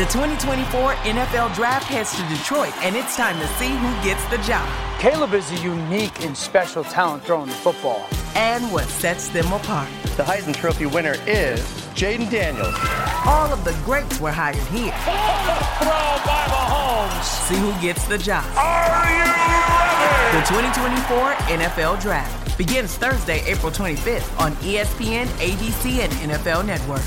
The 2024 NFL Draft heads to Detroit, and it's time to see who gets the job. Caleb is a unique and special talent throwing the football. And what sets them apart. The Heisman Trophy winner is Jaden Daniels. All of the greats were hired here. Throw by Mahomes. See who gets the job. Are you ready? The 2024 NFL Draft begins Thursday, April 25th on ESPN, ABC, and NFL Network.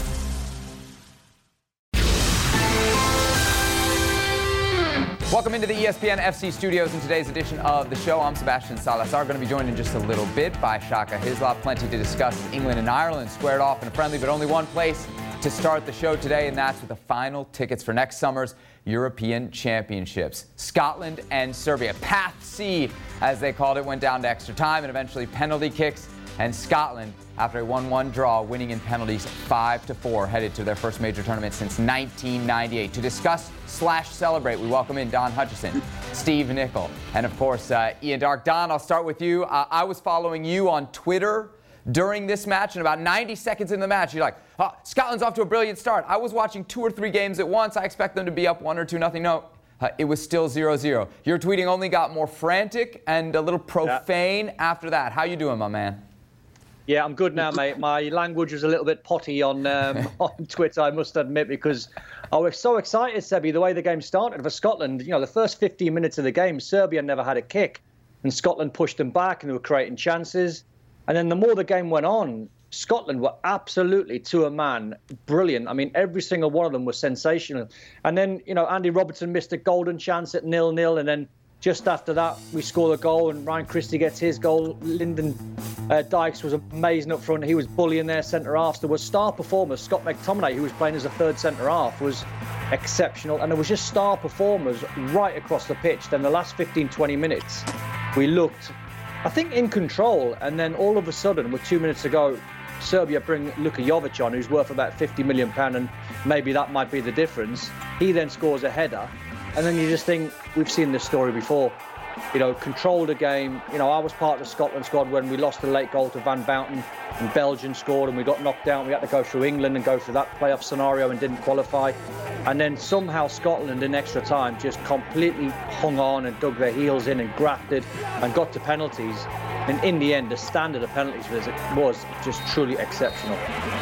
Welcome into the ESPN FC studios in today's edition of the show. I'm Sebastian Salazar, going to be joined in just a little bit by Shaka Hislop. Plenty to discuss. England and Ireland squared off in a friendly, but only one place to start the show today, and that's with the final tickets for next summer's European Championships. Scotland and Serbia. Path C, as they called it, went down to extra time and eventually penalty kicks. And Scotland, after a 1-1 draw, winning in penalties 5-4, headed to their first major tournament since 1998. To discuss/celebrate, we welcome in Don Hutchison, Steve Nicol, and of course, Ian Darke. Don, I'll start with you. I was following you on Twitter during this match, and about 90 seconds in the match, you're like, oh, Scotland's off to a brilliant start. I was watching 2 or 3 games at once. I expect them to be up 1 or 2-0. No. It was still 0-0. Your tweeting only got more frantic and a little profane after that. How you doing, my man? Yeah, I'm good now, mate. My language was a little bit potty on Twitter, I must admit, because I was so excited, Sebi, the way the game started for Scotland. You know, the first 15 minutes of the game, Serbia never had a kick, and Scotland pushed them back, and they were creating chances. And then the more the game went on, Scotland were absolutely, to a man, brilliant. I mean, every single one of them was sensational. And then, you know, Andy Robertson missed a golden chance at 0-0, and then just after that, we scored a goal, and Ryan Christie gets his goal. Lyndon Dykes was amazing up front. He was bullying their centre-halves. There were star performers. Scott McTominay, who was playing as a third centre-half, was exceptional. And there was just star performers right across the pitch. Then the last 15, 20 minutes, we looked, I think, in control. And then all of a sudden, with 2 minutes to go, Serbia bring Luka Jovic on, who's worth about £50 million, and maybe that might be the difference. He then scores a header. And then you just think, we've seen this story before. You know, controlled a game. You know, I was part of the Scotland squad when we lost the late goal to Van Bounten and Belgium scored and we got knocked out. We had to go through England and go through that playoff scenario and didn't qualify. And then somehow Scotland in extra time just completely hung on and dug their heels in and grafted and got to penalties. And in the end, the standard of penalties was just truly exceptional.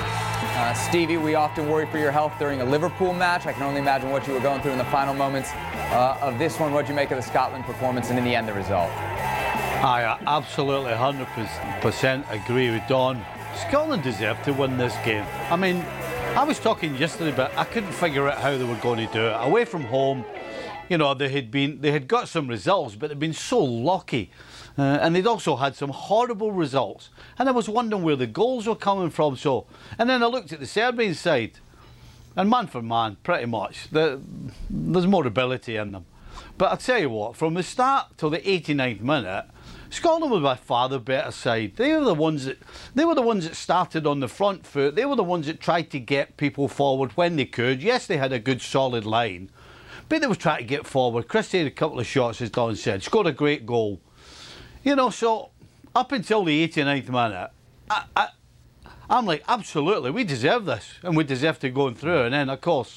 Stevie, we often worry for your health during a Liverpool match. I can only imagine what you were going through in the final moments of this one. What did you make of the Scotland performance and in the end the result? I absolutely 100% agree with Don. Scotland deserved to win this game. I mean, I was talking yesterday, but I couldn't figure out how they were going to do it. Away from home, you know, they had got some results, but they'd been so lucky. And they'd also had some horrible results. And I was wondering where the goals were coming from. And then I looked at the Serbian side. And man for man, pretty much, there's more ability in them. But I'll tell you what, from the start till the 89th minute, Scotland was by far the better side. They were the ones that started on the front foot. They were the ones that tried to get people forward when they could. Yes, they had a good solid line, but they were trying to get forward. Christie had a couple of shots, as Don said, scored a great goal. You know, so up until the 89th minute, I'm like, absolutely, we deserve this, and we deserve to go through. And then, of course,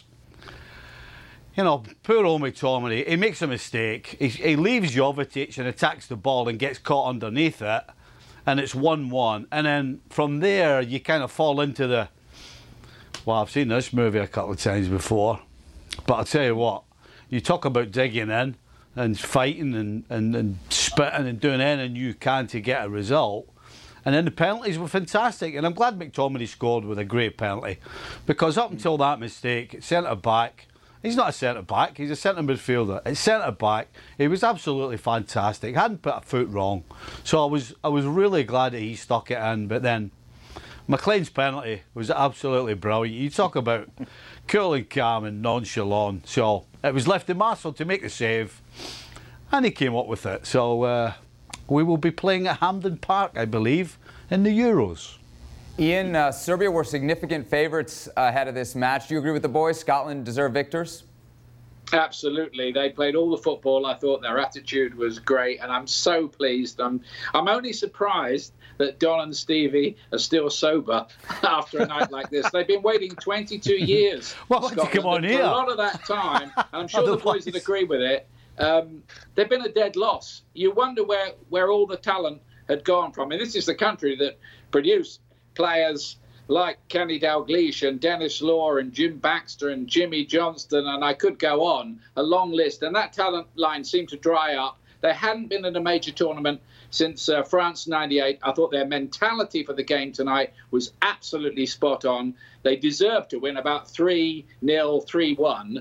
you know, poor old McTominay, he makes a mistake. He leaves Jovetic and attacks the ball and gets caught underneath it, and it's 1-1. And then from there, you kind of fall into the, well, I've seen this movie a couple of times before, but I'll tell you what, you talk about digging in and fighting and spitting and doing anything you can to get a result. And then the penalties were fantastic. And I'm glad McTominay scored with a great penalty. Because up until that mistake, centre-back, he's not a centre-back, he's a centre midfielder. At centre-back, he was absolutely fantastic. Hadn't put a foot wrong. So I was really glad that he stuck it in. But then McLean's penalty was absolutely brilliant. You talk about cool and calm and nonchalant. So it was left to Marcel to make the save. And he came up with it. So we will be playing at Hampden Park, I believe, in the Euros. Ian, Serbia were significant favourites ahead of this match. Do you agree with the boys? Scotland deserve victors? Absolutely. They played all the football. I thought their attitude was great, and I'm so pleased. I'm only surprised that Don and Stevie are still sober after a night like this. They've been waiting 22 years. Well, come on here. For a lot of that time, and I'm sure the boys would agree with it, they've been a dead loss. You wonder where all the talent had gone from. And this is the country that produced players like Kenny Dalglish and Dennis Law and Jim Baxter and Jimmy Johnston, and I could go on, a long list. And that talent line seemed to dry up. They hadn't been in a major tournament since France 98. I thought their mentality for the game tonight was absolutely spot on. They deserved to win about 3-0, 3-1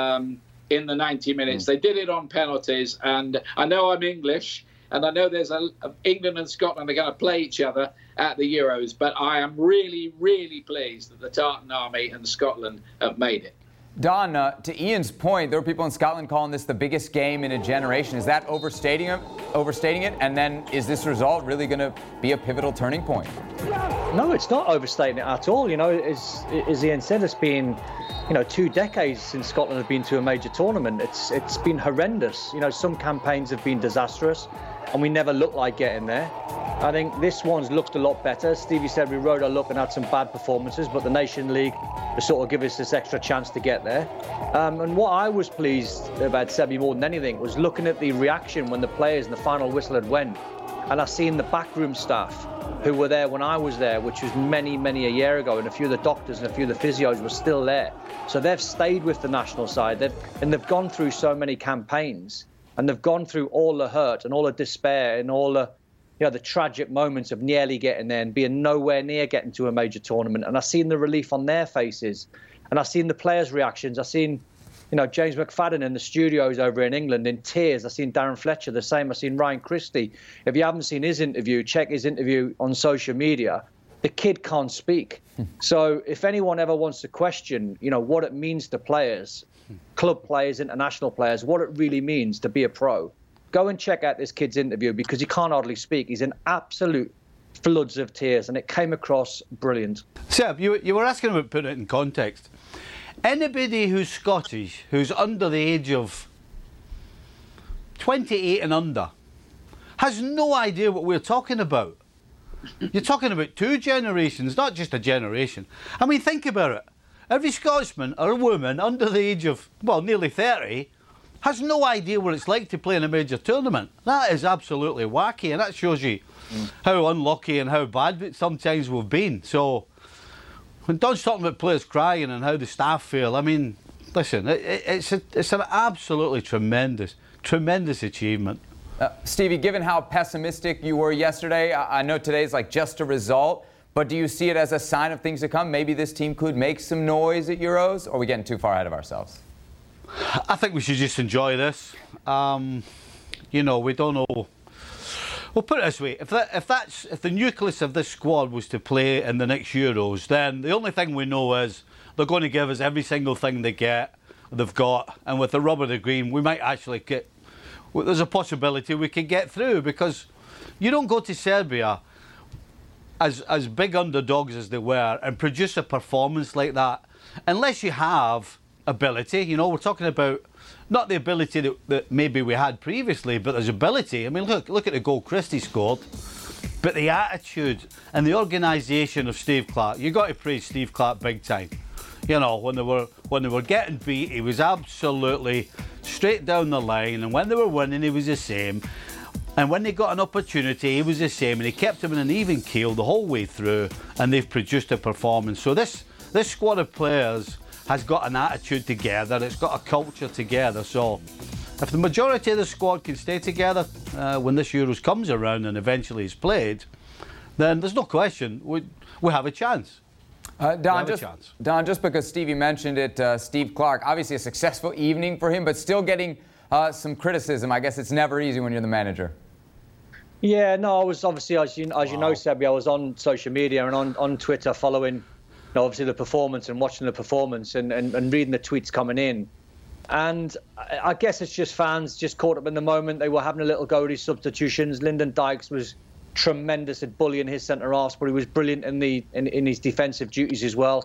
in the 90 minutes. They did it on penalties. And I know I'm English, and I know there's England and Scotland are going to play each other at the Euros, but I am really, really pleased that the Tartan Army and Scotland have made it. Don, to Ian's point, there were people in Scotland calling this the biggest game in a generation. Is that overstating it? And then is this result really going to be a pivotal turning point? No, it's not overstating it at all. You know, as Ian said, it's been 2 decades since Scotland have been to a major tournament. It's been horrendous. You know, some campaigns have been disastrous, and we never looked like getting there. I think this one's looked a lot better. Stevie said we rode our luck and had some bad performances, but the Nation League will sort of give us this extra chance to get there. And what I was pleased about, Sebi, more than anything, was looking at the reaction when the players in the final whistle had went. And I seen the backroom staff who were there when I was there, which was many, many a year ago, and a few of the doctors and a few of the physios were still there. So they've stayed with the national side, they've gone through so many campaigns, and they've gone through all the hurt and all the despair and all the tragic moments of nearly getting there and being nowhere near getting to a major tournament. And I've seen the relief on their faces, and I've seen the players' reactions. I've seen, James McFadden in the studios over in England in tears. I've seen Darren Fletcher the same. I've seen Ryan Christie. If you haven't seen his interview, check his interview on social media. The kid can't speak. So if anyone ever wants to question, what it means to players, club players, international players, what it really means to be a pro, go and check out this kid's interview, because he can't hardly speak. He's in absolute floods of tears, and it came across brilliant. Seb, you were asking about putting it in context. Anybody who's Scottish, who's under the age of 28 and under, has no idea what we're talking about. You're talking about 2 generations, not just a generation. I mean, think about it. Every Scotsman or woman under the age of, nearly 30 has no idea what it's like to play in a major tournament. That is absolutely wacky, and that shows you how unlucky and how bad it sometimes we've been. So when Don's talking about players crying and how the staff feel, I mean, listen, it's an absolutely tremendous achievement. Stevie, given how pessimistic you were yesterday, I know today's like just a result, but do you see it as a sign of things to come? Maybe this team could make some noise at Euros, or are we getting too far ahead of ourselves? I think we should just enjoy this. We don't know. Well, put it this way: if the nucleus of this squad was to play in the next Euros, then the only thing we know is they're going to give us every single thing they've got, and with the rub of the green, we might actually get. There's a possibility we could get through, because you don't go to Serbia as big underdogs as they were and produce a performance like that unless you have ability. We're talking about not the ability that maybe we had previously, but there's ability. I mean, look at the goal Christie scored, but the attitude and the organisation of Steve Clarke. You got to praise Steve Clarke big time. When they were getting beat, he was absolutely straight down the line, and when they were winning, he was the same. And when they got an opportunity, he was the same, and he kept them in an even keel the whole way through, and they've produced a performance. So this squad of players has got an attitude together, it's got a culture together. So if the majority of the squad can stay together when this Euros comes around and eventually is played, then there's no question we have a chance. Don, just because Stevie mentioned it, Steve Clarke, obviously a successful evening for him, but still getting some criticism. I guess it's never easy when you're the manager. Yeah, no, I was obviously, as you know, Sebi, I was on social media and on Twitter following, obviously the performance and watching the performance and reading the tweets coming in. And I guess it's just fans just caught up in the moment. They were having a little go at his substitutions. Lyndon Dykes was tremendous at bullying his centre-halves, but he was brilliant in his defensive duties as well.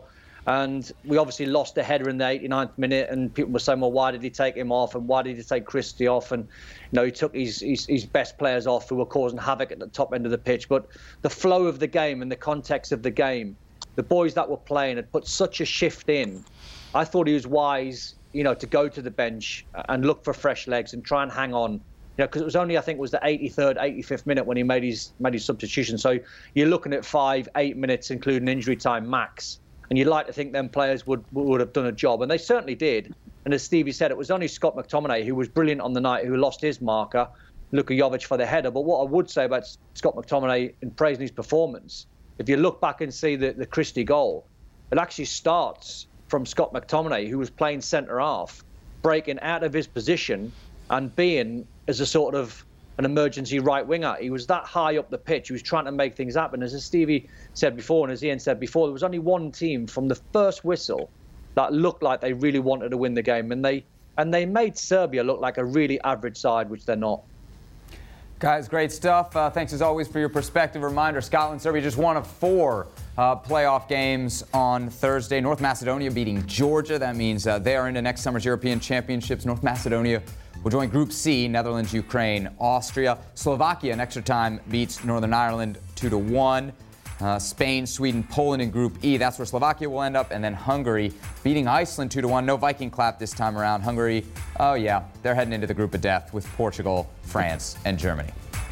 And we obviously lost the header in the 89th minute, and people were saying, well, why did he take him off, and why did he take Christie off? And he took his best players off who were causing havoc at the top end of the pitch. But the flow of the game and the context of the game, the boys that were playing had put such a shift in. I thought he was wise, to go to the bench and look for fresh legs and try and hang on. Because it was only, I think, it was the 83rd, 85th minute when he made his substitution. So you're looking at 5-8 minutes, including injury time max. And you'd like to think them players would have done a job, and they certainly did. And as Stevie said, it was only Scott McTominay, who was brilliant on the night, who lost his marker, Luka Jovic for the header. But what I would say about Scott McTominay in praising his performance, if you look back and see the Christie goal, it actually starts from Scott McTominay, who was playing centre-half, breaking out of his position and being as a sort of an emergency right winger. He was that high up the pitch. He was trying to make things happen. As Stevie said before, and as Ian said before, there was only one team from the first whistle that looked like they really wanted to win the game, and they made Serbia look like a really average side, which they're not. Guys, great stuff. Thanks as always for your perspective. Reminder, Scotland, Serbia just one of 4 playoff games on Thursday. North Macedonia beating Georgia. That means they are into next summer's European Championships. North Macedonia will join Group C, Netherlands, Ukraine, Austria. Slovakia in extra time beats Northern Ireland 2-1. Spain, Sweden, Poland in Group E. That's where Slovakia will end up. And then Hungary beating Iceland 2-1. No Viking clap this time around. Hungary, oh yeah, they're heading into the group of death with Portugal, France, and Germany.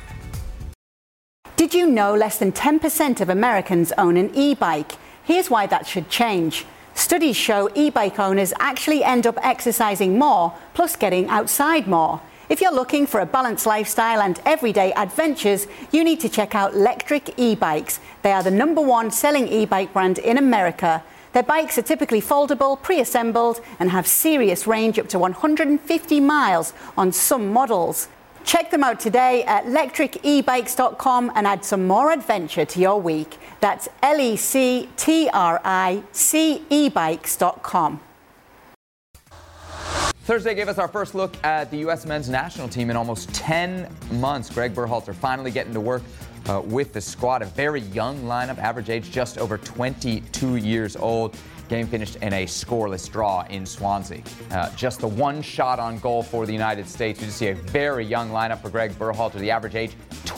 Did you know less than 10% of Americans own an e-bike? Here's why that should change. Studies show e-bike owners actually end up exercising more, plus getting outside more. If you're looking for a balanced lifestyle and everyday adventures, you need to check out Lectric e-bikes. They are the #1 selling e-bike brand in America. Their bikes are typically foldable, pre-assembled, and have serious range up to 150 miles on some models. Check them out today at lectricebikes.com and add some more adventure to your week. That's lectricebikes.com. Thursday gave us our first look at the U.S. men's national team in almost 10 months. Greg Berhalter finally getting to work with the squad. A very young lineup, average age just over 22 years old. Game finished in a scoreless draw in Swansea. Just the one shot on goal for the United States. We just see a very young lineup for Greg Berhalter. The average age,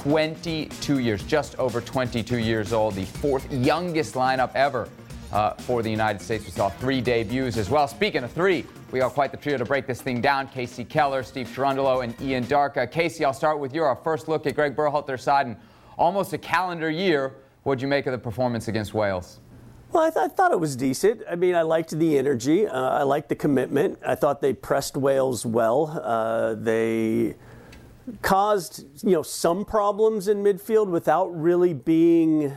22 years, just over 22 years old. The 4th youngest lineup ever for the United States. We saw 3 debuts as well. Speaking of 3, we got quite the trio to break this thing down. Casey Keller, Steve Cherundolo, and Ian Darke. Casey, I'll start with you. Our first look at Greg Berhalter's side in almost a calendar year. What'd you make of the performance against Wales? Well, I thought it was decent. I mean, I liked the energy. I liked the commitment. I thought they pressed Wales well. They caused, some problems in midfield without really being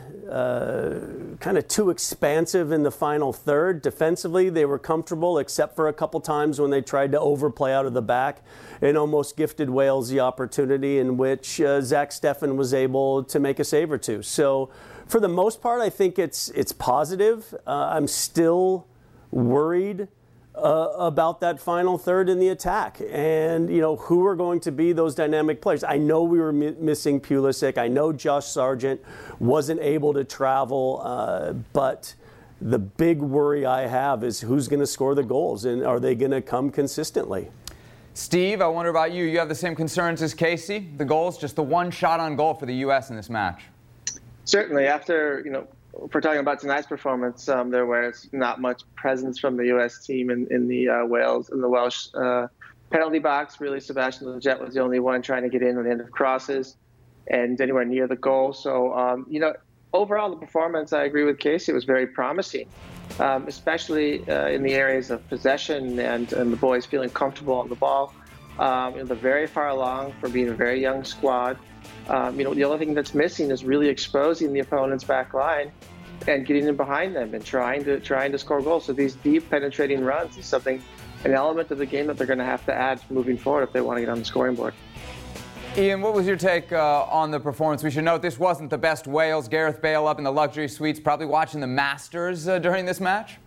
kind of too expansive in the final third. Defensively, they were comfortable, except for a couple times when they tried to overplay out of the back and almost gifted Wales the opportunity in which Zach Steffen was able to make a save or two. So, for the most part, I think it's positive. I'm still worried about that final third in the attack and, who are going to be those dynamic players. I know we were missing Pulisic. I know Josh Sargent wasn't able to travel, but the big worry I have is who's going to score the goals and are they going to come consistently? Steve, I wonder about you. You have the same concerns as Casey? The goals, just the one shot on goal for the U.S. in this match. Certainly, after, if we're talking about tonight's performance, there was not much presence from the U.S. team in the Welsh penalty box. Really, Sebastian Lletget was the only one trying to get in on the end of crosses and anywhere near the goal. So, overall, the performance, I agree with Casey, it was very promising, especially in the areas of possession and the boys feeling comfortable on the ball. They're very far along for being a very young squad. The only thing that's missing is really exposing the opponent's back line and getting in behind them and trying to score goals. So these deep penetrating runs is an element of the game that they're going to have to add moving forward if they want to get on the scoring board. Ian, what was your take on the performance? We should note this wasn't the best Wales. Gareth Bale up in the luxury suites, probably watching the Masters during this match.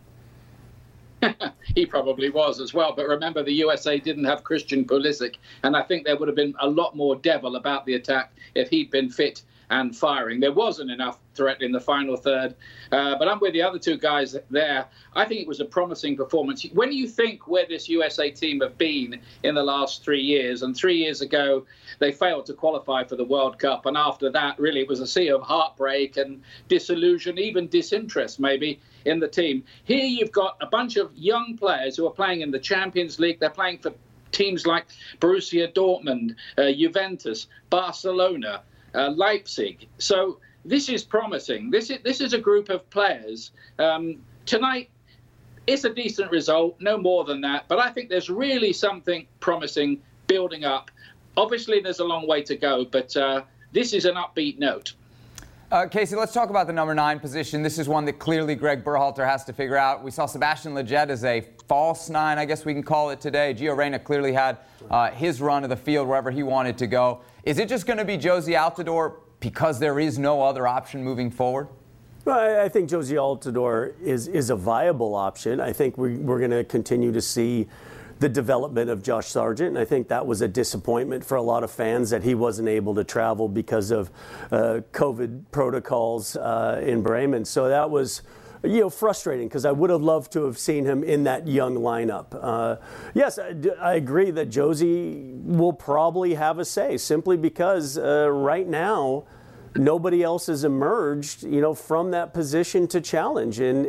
He probably was as well. But remember, the USA didn't have Christian Pulisic, and I think there would have been a lot more devil about the attack if he'd been fit and firing. There wasn't enough threat in the final third, but I'm with the other two guys there. I think it was a promising performance. When you think where this USA team have been in the last 3 years, and 3 years ago they failed to qualify for the World Cup, and after that really it was a sea of heartbreak and disillusion, even disinterest maybe in the team. Here you've got a bunch of young players who are playing in the Champions League. They're playing for teams like Borussia Dortmund, Juventus, Barcelona, Leipzig. So this is promising. This is a group of players. Tonight, it's a decent result, no more than that. But I think there's really something promising building up. Obviously, there's a long way to go, but this is an upbeat note. Casey, let's talk about the number 9 position. This is one that clearly Greg Berhalter has to figure out. We saw Sebastian Lletget as a false 9, I guess we can call it today. Gio Reyna clearly had his run of the field wherever he wanted to go. Is it just going to be Jozy Altidore because there is no other option moving forward? Well, I think Jozy Altidore is a viable option. I think we're going to continue to see the development of Josh Sargent, and I think that was a disappointment for a lot of fans that he wasn't able to travel because of COVID protocols in Bremen. So that was, frustrating because I would have loved to have seen him in that young lineup. Yes, I agree that Jozy will probably have a say simply because right now nobody else has emerged, from that position to challenge, and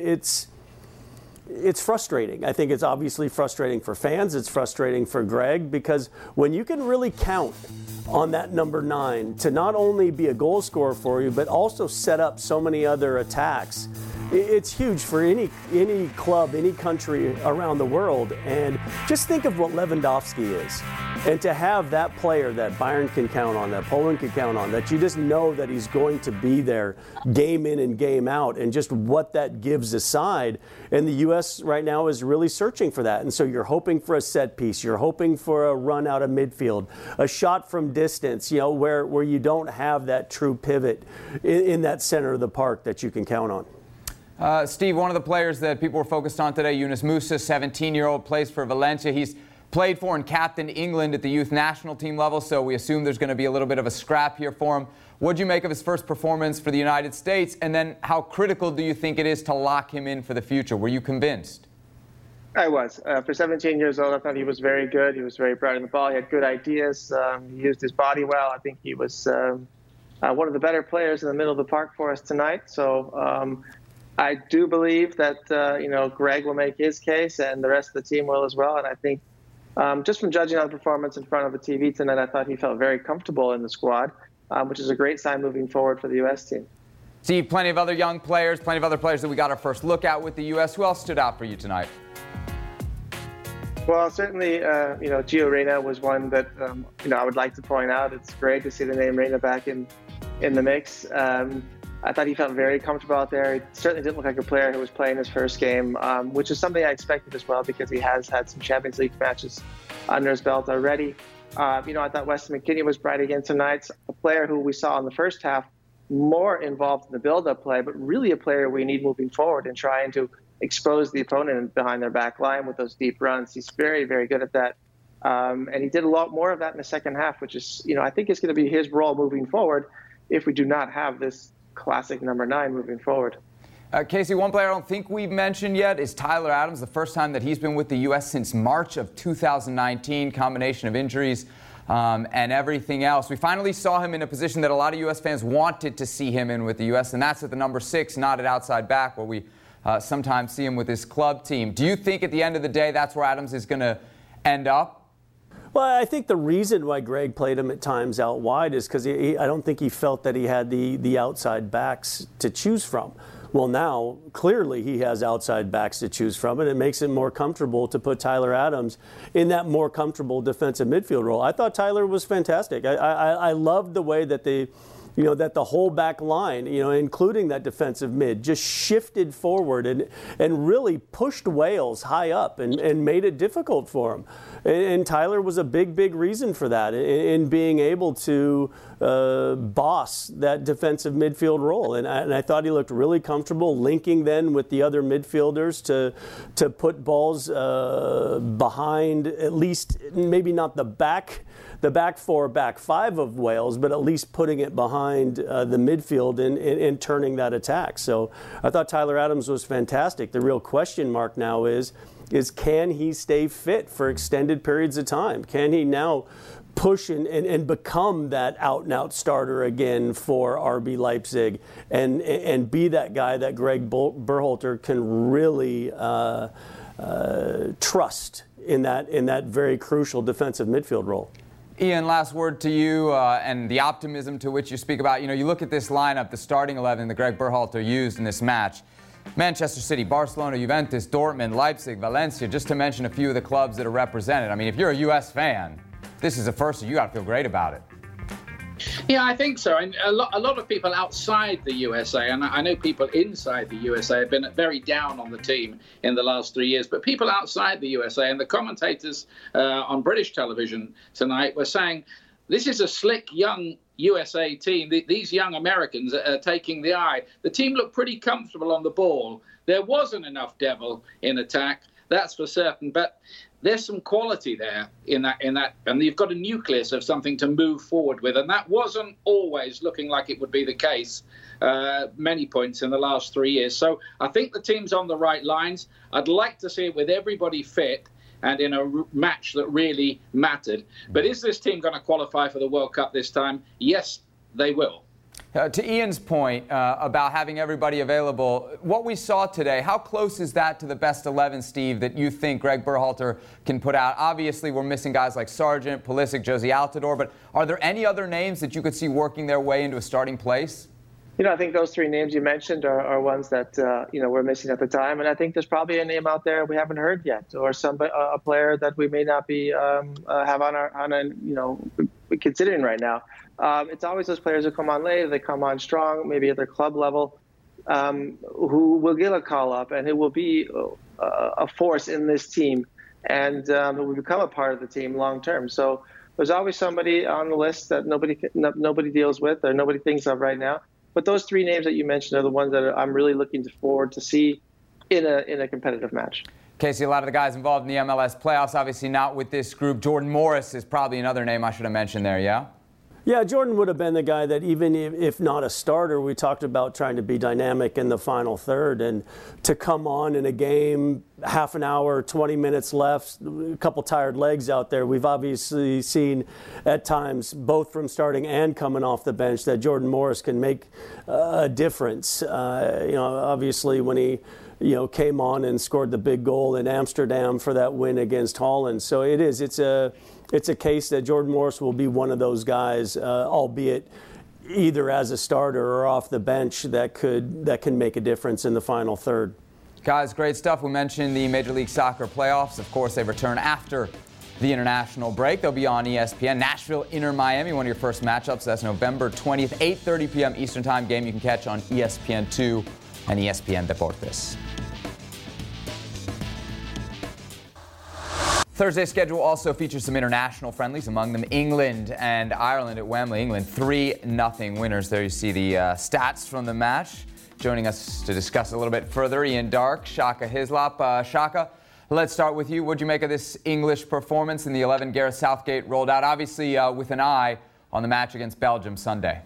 it's frustrating. I think it's obviously frustrating for fans. It's frustrating for Greg because when you can really count on that number 9 to not only be a goal scorer for you, but also set up so many other attacks, it's huge for any club, any country around the world. And just think of what Lewandowski is. And to have that player that Bayern can count on, that Poland can count on, that you just know that he's going to be there game in and game out, and just what that gives aside. And the U.S. right now is really searching for that. And so you're hoping for a set piece. You're hoping for a run out of midfield, a shot from distance, where you don't have that true pivot in that center of the park that you can count on. Steve, one of the players that people were focused on today, Yunus Musa, 17-year-old, plays for Valencia. He's played for and captained England at the youth national team level, so we assume there's going to be a little bit of a scrap here for him. What do you make of his first performance for the United States? And then how critical do you think it is to lock him in for the future? Were you convinced? I was. For 17 years old, I thought he was very good. He was very bright on the ball. He had good ideas. He used his body well. I think he was one of the better players in the middle of the park for us tonight. So I do believe that, Greg will make his case and the rest of the team will as well. And I think just from judging on the performance in front of the TV tonight, I thought he felt very comfortable in the squad, which is a great sign moving forward for the U.S. team. Steve, plenty of other young players, plenty of other players that we got our first look at with the U.S. Who else stood out for you tonight? Well, certainly, Gio Reyna was one that, I would like to point out. It's great to see the name Reyna back in the mix. I thought he felt very comfortable out there. He certainly didn't look like a player who was playing his first game, which is something I expected as well because he has had some Champions League matches under his belt already. I thought Weston McKennie was bright again tonight, a player who we saw in the first half more involved in the build-up play, but really a player we need moving forward and trying to expose the opponent behind their back line with those deep runs. He's very, very good at that. And he did a lot more of that in the second half, which is, I think is going to be his role moving forward if we do not have this classic number 9 moving forward. Casey, one player I don't think we've mentioned yet is Tyler Adams, the first time that he's been with the U.S. since March of 2019, combination of injuries and everything else. We finally saw him in a position that a lot of U.S. fans wanted to see him in with the U.S., and that's at the number 6, not at outside back, where we sometimes see him with his club team. Do you think at the end of the day that's where Adams is going to end up? Well, I think the reason why Greg played him at times out wide is because I don't think he felt that he had the outside backs to choose from. Well, now, clearly he has outside backs to choose from, and it makes it more comfortable to put Tyler Adams in that more comfortable defensive midfield role. I thought Tyler was fantastic. I loved the way that that the whole back line, including that defensive mid, just shifted forward and really pushed Wales high up and made it difficult for him. And Tyler was a big reason for that in being able to boss that defensive midfield role. And I thought he looked really comfortable linking then with the other midfielders to put balls behind, at least maybe not the back 4, back 5 of Wales, but at least putting it behind behind the midfield and turning that attack. So I thought Tyler Adams was fantastic. The real question mark now is can he stay fit for extended periods of time? Can he now push and become that out-and-out starter again for RB Leipzig and be that guy that Greg Berhalter can really trust in that very crucial defensive midfield role? Ian, last word to you and the optimism to which you speak about. You look at this lineup, the starting 11 that Greg Berhalter used in this match. Manchester City, Barcelona, Juventus, Dortmund, Leipzig, Valencia, just to mention a few of the clubs that are represented. I mean, if you're a U.S. fan, this is a first, you got to feel great about it. Yeah, I think so. And a lot of people outside the USA, and I know people inside the USA have been very down on the team in the last 3 years, but people outside the USA and the commentators on British television tonight were saying, this is a slick, young USA team. These young Americans are taking the eye. The team looked pretty comfortable on the ball. There wasn't enough devil in attack, that's for certain, but there's some quality there in that, and you've got a nucleus of something to move forward with, and that wasn't always looking like it would be the case many points in the last 3 years. So I think the team's on the right lines. I'd like to see it with everybody fit and in a match that really mattered. But is this team going to qualify for the World Cup this time? Yes, they will. To Ian's point about having everybody available, what we saw today, how close is that to the best 11, Steve, that you think Greg Berhalter can put out? Obviously, we're missing guys like Sargent, Pulisic, Josie Altidore, but are there any other names that you could see working their way into a starting place? I think those three names you mentioned are ones that, we're missing at the time. And I think there's probably a name out there we haven't heard yet, or a player that we may not be have considering right now. It's always those players who come on late, they come on strong, maybe at their club level, who will get a call up and who will be a force in this team and who will become a part of the team long term. So there's always somebody on the list that nobody deals with or nobody thinks of right now. But those three names that you mentioned are the ones that I'm really looking forward to see in a competitive match. Casey, a lot of the guys involved in the MLS playoffs, obviously not with this group. Jordan Morris is probably another name I should have mentioned there, yeah? Yeah, Jordan would have been the guy that even if not a starter, we talked about trying to be dynamic in the final third. And to come on in a game, half an hour, 20 minutes left, a couple tired legs out there. We've obviously seen at times, both from starting and coming off the bench, that Jordan Morris can make a difference. Obviously when he came on and scored the big goal in Amsterdam for that win against Holland. So it's a case that Jordan Morris will be one of those guys, albeit either as a starter or off the bench, that can make a difference in the final third. Guys, great stuff. We mentioned the Major League Soccer playoffs. Of course, they return after the international break. They'll be on ESPN. Nashville, Inter Miami, one of your first matchups. That's November 20th, 8:30 p.m. Eastern Time game you can catch on ESPN2 and ESPN Deportes. Thursday's schedule also features some international friendlies, among them England and Ireland at Wembley. England 3-0 winners. There you see the stats from the match. Joining us to discuss a little bit further, Ian Darke, Shaka Hislop. Shaka, let's start with you. What'd you make of this English performance in the 11 Gareth Southgate rolled out, obviously with an eye on the match against Belgium Sunday?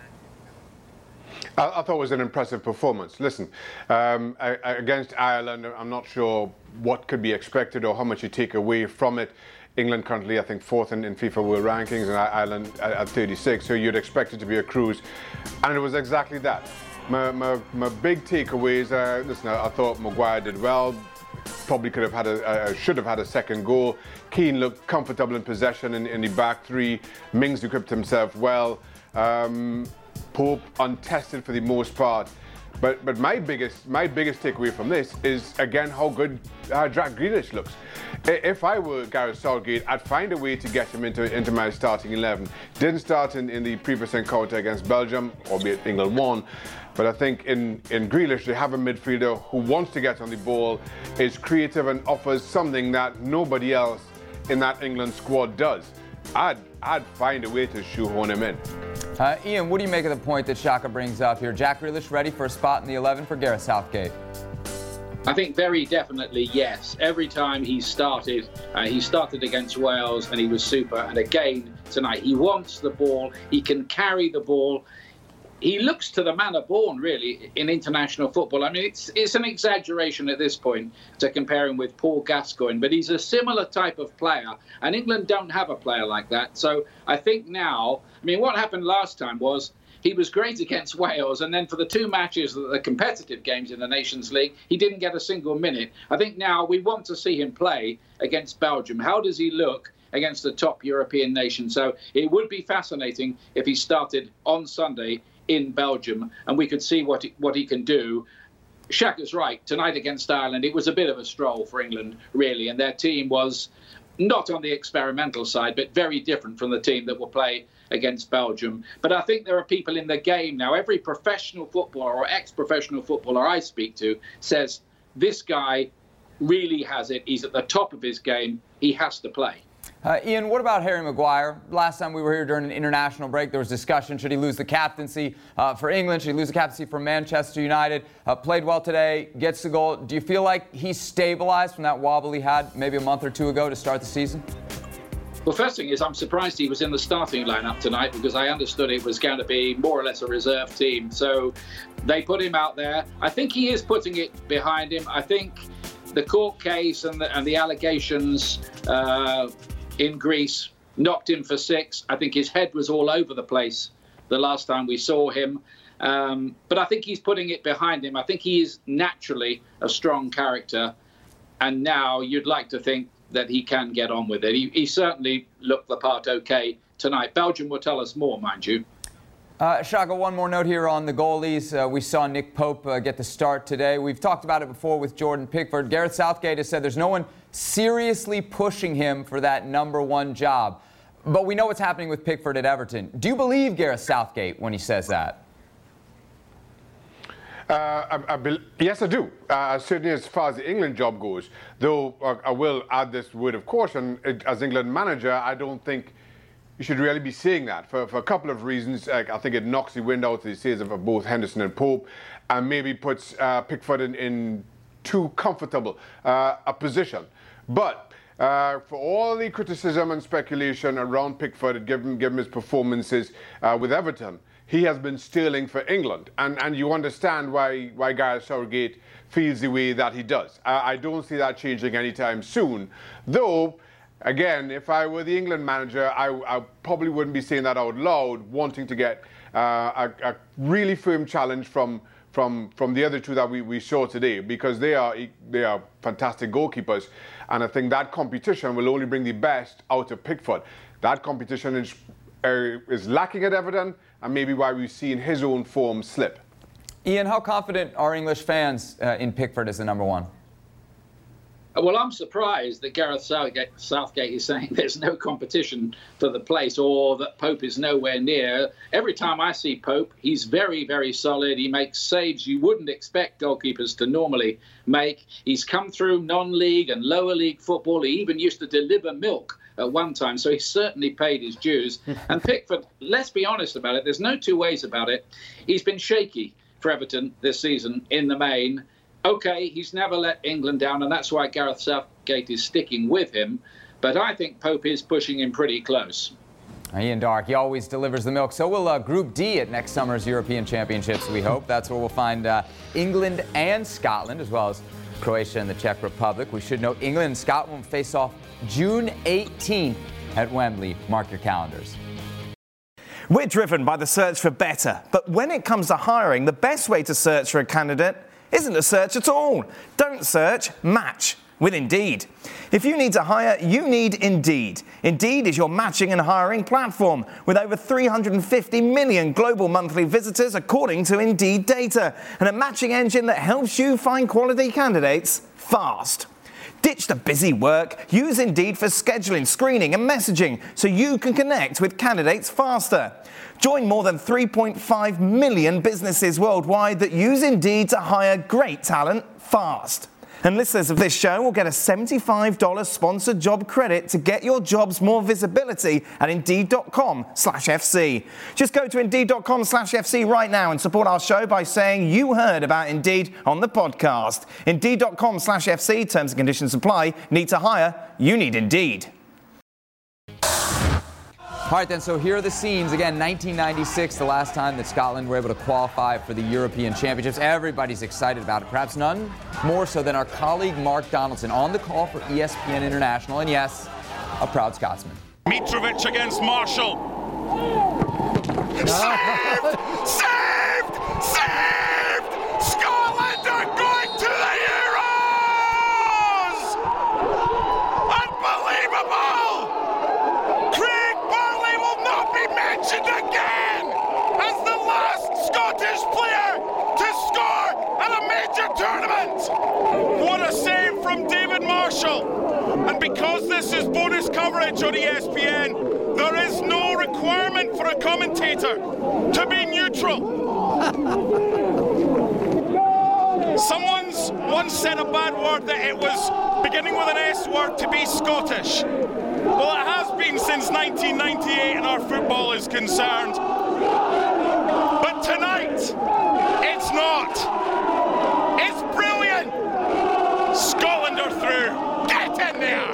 I thought it was an impressive performance. Listen, against Ireland, I'm not sure what could be expected or how much you take away from it. England currently, I think, 4th in FIFA World Rankings, and Ireland at 36, so you'd expect it to be a cruise. And it was exactly that. My big takeaways, listen, I thought Maguire did well. Probably should have had a second goal. Keane looked comfortable in possession in the back three. Mings equipped himself well. Pope untested for the most part, but my biggest takeaway from this is again how good Jack Grealish looks. If I were Gareth Southgate, I'd find a way to get him into my starting 11. Didn't start in the previous encounter against Belgium, albeit England won. But I think in Grealish, they have a midfielder who wants to get on the ball, is creative and offers something that nobody else in that England squad does. I'd find a way to shoehorn him in. Ian, what do you make of the point that Shaka brings up here? Jack Grealish ready for a spot in the 11 for Gareth Southgate? I think very definitely yes. Every time he started against Wales and he was super. And again tonight, he wants the ball. He can carry the ball. He looks to the manner born, really, in international football. I mean, it's an exaggeration at this point to compare him with Paul Gascoigne, but he's a similar type of player, and England don't have a player like that. So I think now, I mean, what happened last time was he was great against Wales, and then for the two matches, the competitive games in the Nations League, he didn't get a single minute. I think now we want to see him play against Belgium. How does he look against the top European nation? So it would be fascinating if he started on Sunday in Belgium, and we could see what he can do. Shaka's right. Tonight against Ireland, it was a bit of a stroll for England, really, and their team was not on the experimental side, but very different from the team that will play against Belgium. But I think there are people in the game now. Every professional footballer or ex-professional footballer I speak to says, this guy really has it. He's at the top of his game. He has to play. Ian, what about Harry Maguire? Last time we were here during an international break, there was discussion. Should he lose the captaincy for England? Should he lose the captaincy for Manchester United? Played well today, gets the goal. Do you feel like he's stabilized from that wobble he had maybe a month or two ago to start the season? Well, first thing is I'm surprised he was in the starting lineup tonight, because I understood it was going to be more or less a reserve team. So they put him out there. I think he is putting it behind him. I think the court case and the allegations in Greece knocked him for 6. I think his head was all over the place the last time we saw him. But I think he's putting it behind him. I think he is naturally a strong character. And now you'd like to think that he can get on with it. He certainly looked the part okay tonight. Belgium will tell us more, mind you. Shaka, one more note here on the goalies. We saw Nick Pope get the start today. We've talked about it before with Jordan Pickford. Gareth Southgate has said there's no one seriously pushing him for that number one job. But we know what's happening with Pickford at Everton. Do you believe Gareth Southgate when he says that? Yes, I do. Certainly as far as the England job goes. Though I will add this word of caution. As England manager, I don't think you should really be saying that for a couple of reasons. I think it knocks the wind out of the sails of both Henderson and Pope, and maybe puts Pickford in too comfortable a position. But for all the criticism and speculation around Pickford, given his performances with Everton, he has been sterling for England. And you understand why Gareth Southgate feels the way that he does. I don't see that changing anytime soon. Though, again, if I were the England manager, I probably wouldn't be saying that out loud, wanting to get a really firm challenge from the other two that we saw today, because they are fantastic goalkeepers, and I think that competition will only bring the best out of Pickford. That competition is lacking at Everton, and maybe why we've seen his own form slip. Ian, how confident are English fans in Pickford as the number one? Well, I'm surprised that Gareth Southgate is saying there's no competition for the place, or that Pope is nowhere near. Every time I see Pope, he's very, very solid. He makes saves you wouldn't expect goalkeepers to normally make. He's come through non-league and lower league football. He even used to deliver milk at one time, so he certainly paid his dues. And Pickford, let's be honest about it, there's no two ways about it. He's been shaky for Everton this season in the main. OK, he's never let England down, and that's why Gareth Southgate is sticking with him. But I think Pope is pushing him pretty close. Ian Darke, he always delivers the milk. So will Group D at next summer's European Championships, we hope. That's where we'll find England and Scotland, as well as Croatia and the Czech Republic. We should note England and Scotland will face off June 18th at Wembley. Mark your calendars. We're driven by the search for better. But when it comes to hiring, the best way to search for a candidate isn't to search at all. Don't search, match with Indeed. If you need to hire, you need Indeed. Indeed is your matching and hiring platform with over 350 million global monthly visitors according to Indeed data, and a matching engine that helps you find quality candidates fast. Ditch the busy work. Use Indeed for scheduling, screening and messaging so you can connect with candidates faster. Join more than 3.5 million businesses worldwide that use Indeed to hire great talent fast. And listeners of this show will get a $75 sponsored job credit to get your jobs more visibility at Indeed.com/FC. Just go to Indeed.com/FC right now and support our show by saying you heard about Indeed on the podcast. Indeed.com/FC, terms and conditions apply. Need to hire? You need Indeed. All right, then, so here are the scenes. Again, 1996, the last time that Scotland were able to qualify for the European Championships. Everybody's excited about it, perhaps none more so than our colleague Mark Donaldson on the call for ESPN International, and yes, a proud Scotsman. Mitrovic against Marshall. Saved! Saved! Saved! Scotland are going to the Euros! Unbelievable! Craig Barley will not be mentioned again as the last Scottish player to score at a major tournament. What a save from David Marshall. And because this is bonus coverage on ESPN, there is no requirement for a commentator to be neutral. Someone's once said a bad word that it was beginning with an S word to be Scottish. Well, it has been since 1998 and our football is concerned. But tonight, it's not. It's brilliant. Scotland are through. Get in there.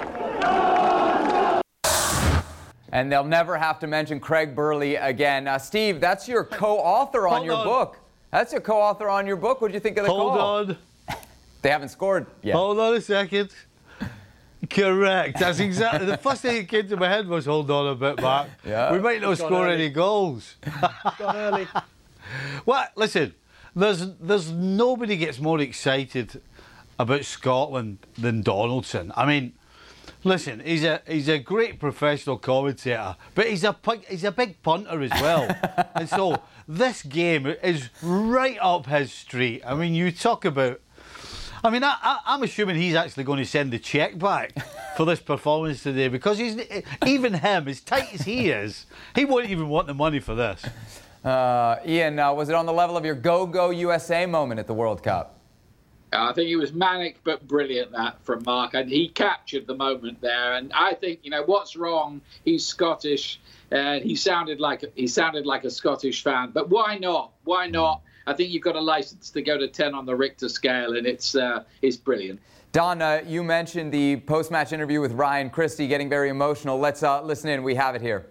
And they'll never have to mention Craig Burley again. Steve, that's your co-author on your book. That's your co-author on your book. What do you think of the call? Hold on. They haven't scored yet. Hold on a second. Correct. That's exactly the first thing that came to my head was hold on a bit, Mark. Yeah. We might not score any goals. Gone early. Well, listen, there's nobody gets more excited about Scotland than Donaldson. I mean, listen, he's a great professional commentator, but he's a big punter as well. And so this game is right up his street. I mean, you talk about. I mean, I'm assuming he's actually going to send the cheque back for this performance today because even him, as tight as he is, he won't even want the money for this. Ian, was it on the level of your Go USA moment at the World Cup? I think it was manic but brilliant, that from Mark, and he captured the moment there. And I think, what's wrong? He's Scottish, and he sounded like a Scottish fan. But why not? Why not? I think you've got a license to go to 10 on the Richter scale, and it's brilliant. Don, you mentioned the post-match interview with Ryan Christie getting very emotional. Let's listen in. We have it here.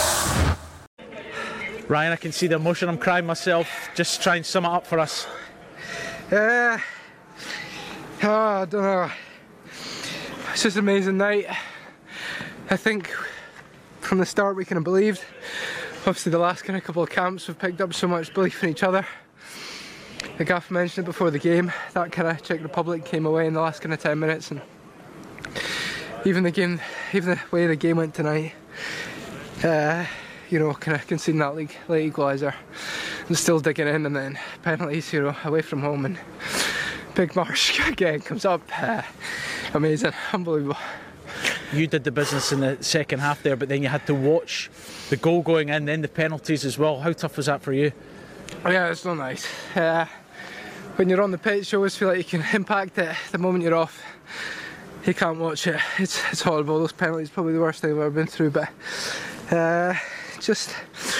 Ryan, I can see the emotion. I'm crying myself. Just try and sum it up for us. I don't know. It's just an amazing night. I think from the start we kind of believed. Obviously the last kind of couple of camps we've picked up so much belief in each other. The Gaff mentioned it before the game, that kind of Czech Republic came away in the last kind of 10 minutes, and even the way the game went tonight, kind of conceding that late equaliser and still digging in, and then penalties, away from home, and Big Marsh again comes up. Amazing, unbelievable. You did the business in the second half there, but then you had to watch the goal going in, then the penalties as well. How tough was that for you? Yeah, it's not nice. When you're on the pitch, you always feel like you can impact it. The moment you're off, you can't watch it. It's horrible. Those penalties probably the worst thing I've ever been through. But just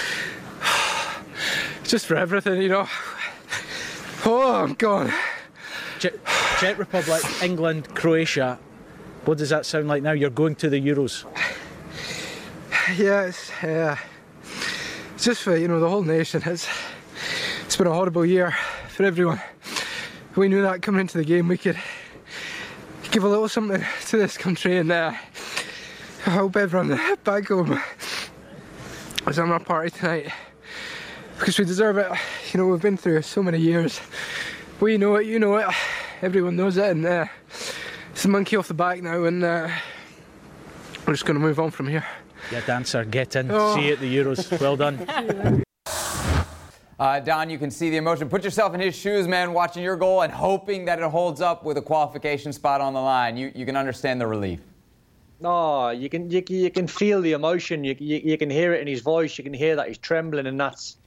for everything, Oh, I'm gone. Czech Republic, England, Croatia. What does that sound like now? You're going to the Euros. Yeah, it's just for the whole nation. It's been a horrible year for everyone. We knew that coming into the game we could give a little something to this country, and I hope everyone back home was on our party tonight because we deserve it. We've been through so many years. We know it, you know it, everyone knows it, and it's a monkey off the back now, and we're just going to move on from here. Yeah, dancer, get in, see you at the Euros. Well done. Don, you can see the emotion. Put yourself in his shoes, man, watching your goal and hoping that it holds up with a qualification spot on the line. You can understand the relief. No, you can feel the emotion. You can hear it in his voice. You can hear that he's trembling, and that's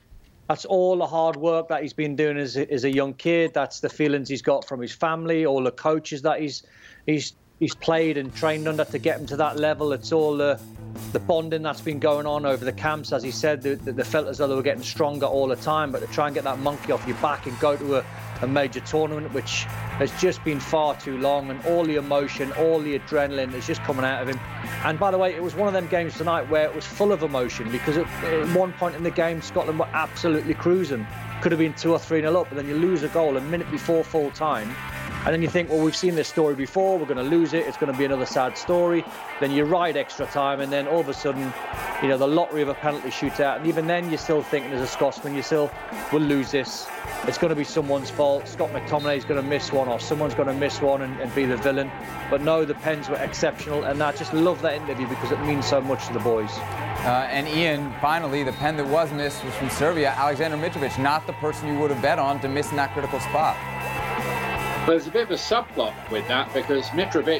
That's all the hard work that he's been doing as a young kid. That's the feelings he's got from his family, all the coaches that he's played and trained under to get him to that level. It's all the bonding that's been going on over the camps. As he said, they felt as though they were getting stronger all the time, but to try and get that monkey off your back and go to a major tournament, which has just been far too long, and all the emotion, all the adrenaline is just coming out of him. And by the way, it was one of them games tonight where it was full of emotion, because at one point in the game, Scotland were absolutely cruising. Could have been 2 or 3-0 up, but then you lose a goal a minute before full time. And then you think, well, we've seen this story before, we're going to lose it, it's going to be another sad story. Then you ride extra time, and then all of a sudden, the lottery of a penalty shootout. And even then, you're still thinking as a Scotsman, we'll lose this. It's going to be someone's fault. Scott McTominay's going to miss one, or someone's going to miss one and be the villain. But no, the Pens were exceptional, and I just love that interview because it means so much to the boys. And Ian, finally, the pen that was missed was from Serbia. Alexander Mitrovic, not the person you would have bet on to miss in that critical spot. Well, there's a bit of a subplot with that, because Mitrovic,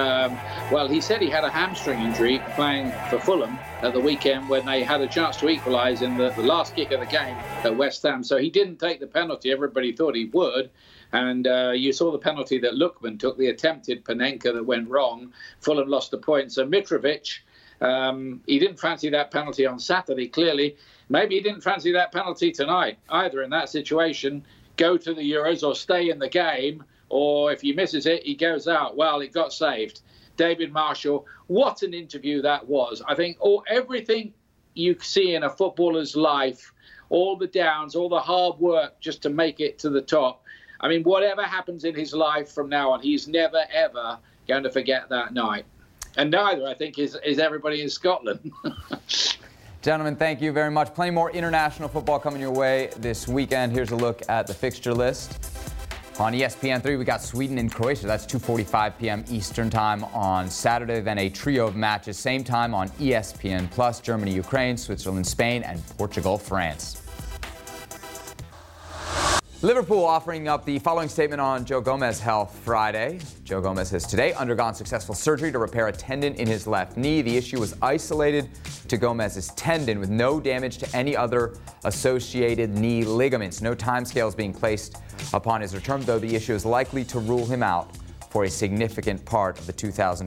he said he had a hamstring injury playing for Fulham at the weekend when they had a chance to equalise in the last kick of the game at West Ham. So he didn't take the penalty everybody thought he would. And you saw the penalty that Lookman took, the attempted Panenka that went wrong. Fulham lost the point. So Mitrovic, he didn't fancy that penalty on Saturday, clearly. Maybe he didn't fancy that penalty tonight either. In that situation, go to the Euros or stay in the game. Or if he misses it, he goes out. Well, it got saved. David Marshall, what an interview that was. I think everything you see in a footballer's life, all the downs, all the hard work just to make it to the top. I mean, whatever happens in his life from now on, he's never, ever going to forget that night. And neither, I think, is everybody in Scotland. Gentlemen, thank you very much. Plenty more international football coming your way this weekend. Here's a look at the fixture list. On ESPN3, we got Sweden and Croatia. That's 2:45 p.m. Eastern Time on Saturday. Then a trio of matches, same time on ESPN+. Germany, Ukraine, Switzerland, Spain, and Portugal, France. Liverpool offering up the following statement on Joe Gomez's health Friday. Joe Gomez has today undergone successful surgery to repair a tendon in his left knee. The issue was isolated to Gomez's tendon with no damage to any other associated knee ligaments. No timescales being placed upon his return, though the issue is likely to rule him out for a significant part of the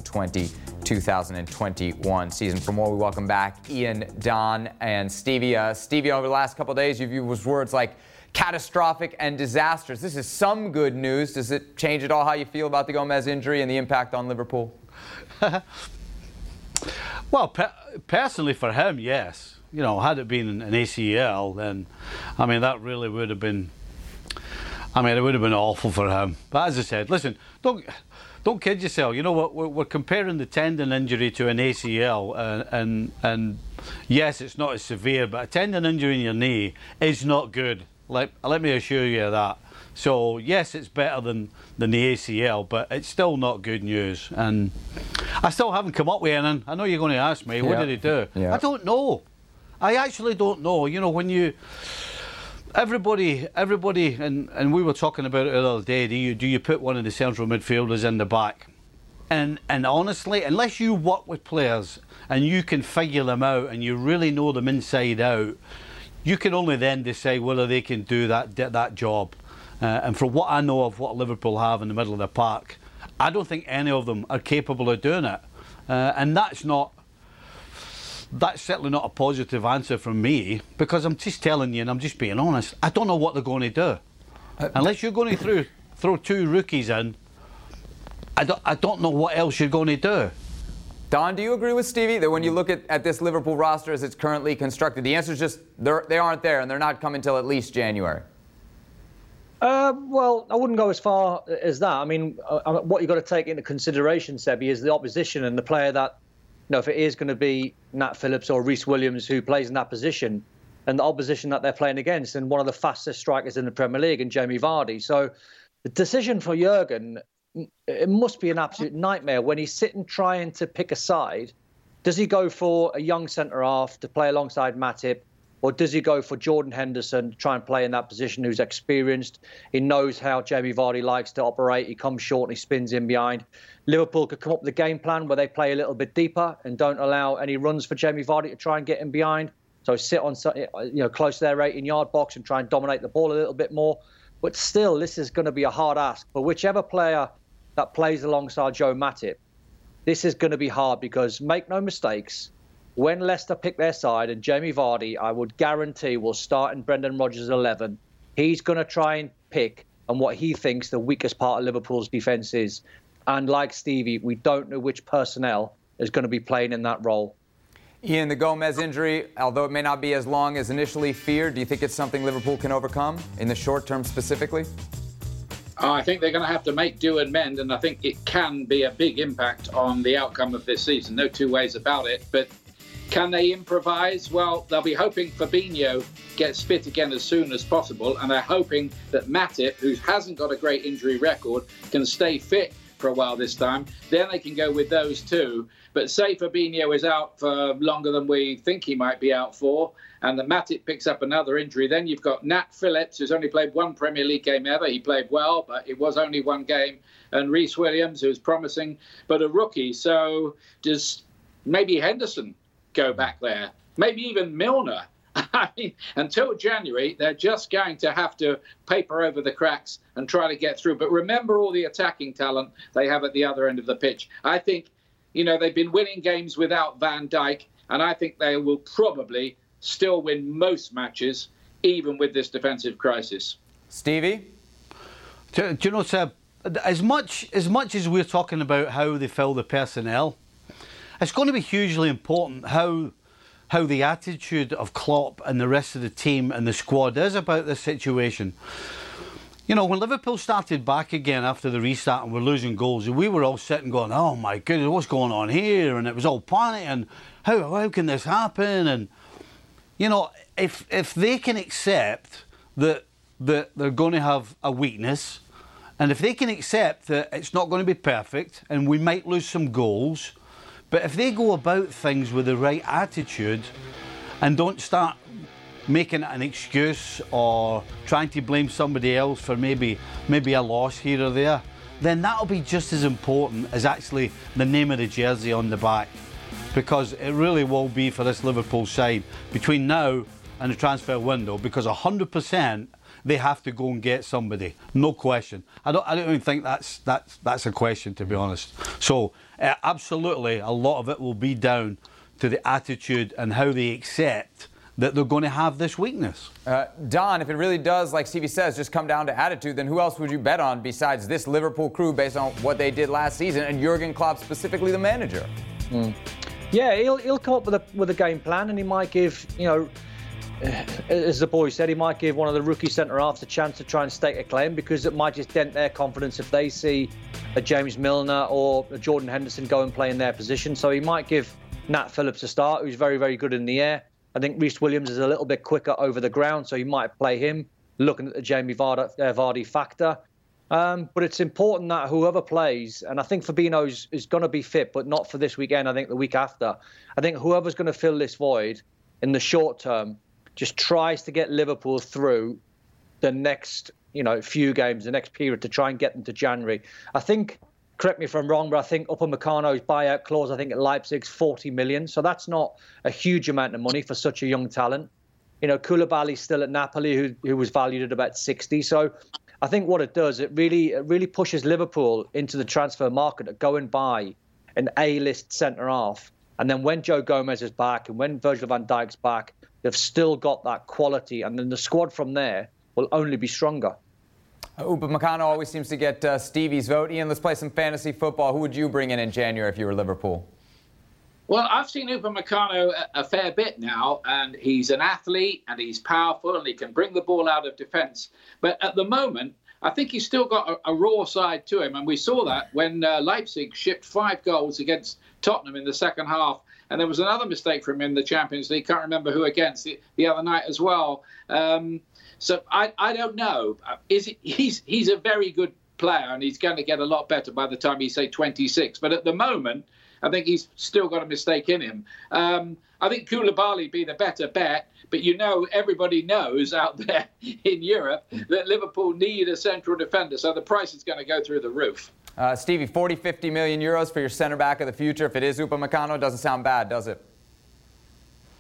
2020-2021 season. For more, we welcome back Ian, Don, and Stevie. Stevie, over the last couple of days, you've used words like catastrophic and disastrous. This is some good news. Does it change at all how you feel about the Gomez injury and the impact on Liverpool? Well, personally for him, yes. Had it been an ACL, then, that really would have been, it would have been awful for him. But as I said, listen, don't kid yourself. You know what? We're comparing the tendon injury to an ACL, and yes, it's not as severe, but a tendon injury in your knee is not good. Let me assure you of that. So yes, it's better than the ACL, but it's still not good news. And I still haven't come up with anything. I know you're going to ask me, what did he do? Yeah. I don't know. I actually don't know. When everybody, and we were talking about it the other day. Do you put one of the central midfielders in the back? And honestly, unless you work with players and you can figure them out and you really know them inside out, you can only then decide whether they can do that job. And from what I know of what Liverpool have in the middle of the park, I don't think any of them are capable of doing it. And that's certainly not a positive answer from me, because I'm just telling you, and I'm just being honest, I don't know what they're going to do. Unless you're going to throw two rookies in, I don't know what else you're going to do. Don, do you agree with Stevie that when you look at this Liverpool roster as it's currently constructed, the answer is just they aren't there and they're not coming until at least January? Well, I wouldn't go as far as that. What you've got to take into consideration, Sebi, is the opposition and the player that, if it is going to be Nat Phillips or Reece Williams who plays in that position, and the opposition that they're playing against, and one of the fastest strikers in the Premier League, and Jamie Vardy. So the decision for Jurgen, it must be an absolute nightmare when he's sitting trying to pick a side. Does he go for a young centre-half to play alongside Matip, or does he go for Jordan Henderson to try and play in that position, who's experienced? He knows how Jamie Vardy likes to operate. He comes short and he spins in behind. Liverpool could come up with a game plan where they play a little bit deeper and don't allow any runs for Jamie Vardy to try and get in behind. So sit on, close to their 18-yard box and try and dominate the ball a little bit more. But still, this is going to be a hard ask. For whichever player that plays alongside Joe Matip, this is going to be hard because, make no mistakes, when Leicester pick their side and Jamie Vardy, I would guarantee, will start in Brendan Rodgers' 11, he's going to try and pick on what he thinks the weakest part of Liverpool's defence is. And like Stevie, we don't know which personnel is going to be playing in that role. Ian, the Gomez injury, although it may not be as long as initially feared, do you think it's something Liverpool can overcome in the short term specifically? I think they're going to have to make do and mend, and I think it can be a big impact on the outcome of this season. No two ways about it. But can they improvise? Well, they'll be hoping Fabinho gets fit again as soon as possible, and they're hoping that Matip, who hasn't got a great injury record, can stay fit for a while this time. Then they can go with those two. But say Fabinho is out for longer than we think he might be out for, and that Matip picks up another injury, then you've got Nat Phillips, who's only played one Premier League game ever. He played well, but it was only one game. And Reece Williams, who's promising, but a rookie. So does maybe Henderson go back there? Maybe even Milner. I mean, until January, they're just going to have to paper over the cracks and try to get through. But remember all the attacking talent they have at the other end of the pitch. I think, they've been winning games without Van Dijk, and I think they will probably still win most matches, even with this defensive crisis. Stevie? Do you know, Seb, as much as we're talking about how they fill the personnel, it's going to be hugely important how the attitude of Klopp and the rest of the team and the squad is about this situation. When Liverpool started back again after the restart and we're losing goals, we were all sitting going, oh my goodness, what's going on here? And it was all panic and how can this happen? And, if they can accept that they're going to have a weakness, and if they can accept that it's not going to be perfect and we might lose some goals, but if they go about things with the right attitude and don't start making it an excuse or trying to blame somebody else for maybe a loss here or there, then that'll be just as important as actually the name of the jersey on the back. Because it really will be for this Liverpool side between now and the transfer window, because 100% they have to go and get somebody, no question. I don't even think that's a question, to be honest. So absolutely, a lot of it will be down to the attitude and how they accept that they're going to have this weakness. Don, if it really does, like Stevie says, just come down to attitude, then who else would you bet on besides this Liverpool crew based on what they did last season and Jurgen Klopp, specifically the manager? Yeah, he'll come up with a game plan, and he might give, as the boy said, he might give one of the rookie centre-halves a chance to try and stake a claim, because it might just dent their confidence if they see a James Milner or a Jordan Henderson go and play in their position. So he might give Nat Phillips a start, who's very, very good in the air. I think Reece Williams is a little bit quicker over the ground, so he might play him, looking at the Jamie Vardy factor. But it's important that whoever plays, and I think Fabinho is going to be fit, but not for this weekend, I think the week after. I think whoever's going to fill this void in the short term just tries to get Liverpool through the next, few games, the next period, to try and get them to January. I think, correct me if I'm wrong, but I think Upamecano's buyout clause, I think at Leipzig's 40 million. So that's not a huge amount of money for such a young talent. Koulibaly's still at Napoli, who was valued at about 60. So I think what it does, it really pushes Liverpool into the transfer market to go and buy an A-list centre-half. And then when Joe Gomez is back and when Virgil van Dijk's back, they've still got that quality. And then the squad from there will only be stronger. Upamecano always seems to get Stevie's vote. Ian, let's play some fantasy football. Who would you bring in January if you were Liverpool? Well, I've seen Upamecano a fair bit now, and he's an athlete, and he's powerful, and he can bring the ball out of defence. But at the moment, I think he's still got a raw side to him, and we saw that when Leipzig shipped 5 goals against Tottenham in the second half. And there was another mistake from him in the Champions League. Can't remember who against the other night as well. So I don't know. He's a very good player, and he's going to get a lot better by the time he's, say, 26. But at the moment, I think he's still got a mistake in him. I think Koulibaly be the better bet, but everybody knows out there in Europe that Liverpool need a central defender, so the price is going to go through the roof. Stevie, 50 million euros for your centre back of the future. If it is Upamecano, doesn't sound bad, does it?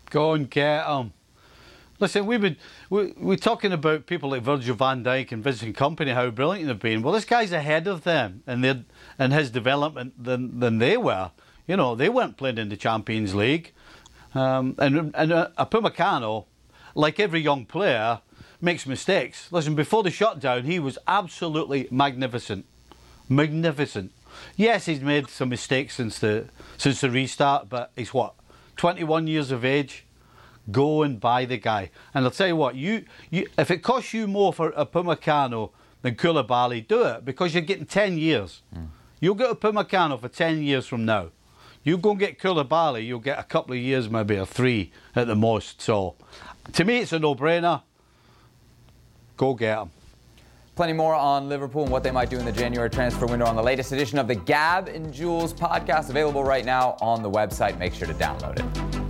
Go and get him. Listen, we're talking about people like Virgil van Dijk and Vincent Kompany, how brilliant they've been. Well, this guy's ahead of them in his development than they were. You know, they weren't playing in the Champions League. And Upamecano, like every young player, makes mistakes. Listen, before the shutdown, he was absolutely magnificent. Magnificent. Yes, he's made some mistakes since the restart, but he's 21 years of age? Go and buy the guy. And I'll tell you what, you if it costs you more for Upamecano than Koulibaly, do it, because you're getting 10 years. You'll get Upamecano for 10 years from now. You go and get Koulibaly, you'll get a couple of years, maybe, or 3 at the most. So, to me, it's a no-brainer. Go get him. Plenty more on Liverpool and what they might do in the January transfer window on the latest edition of the Gab and Jules podcast, available right now on the website. Make sure to download it.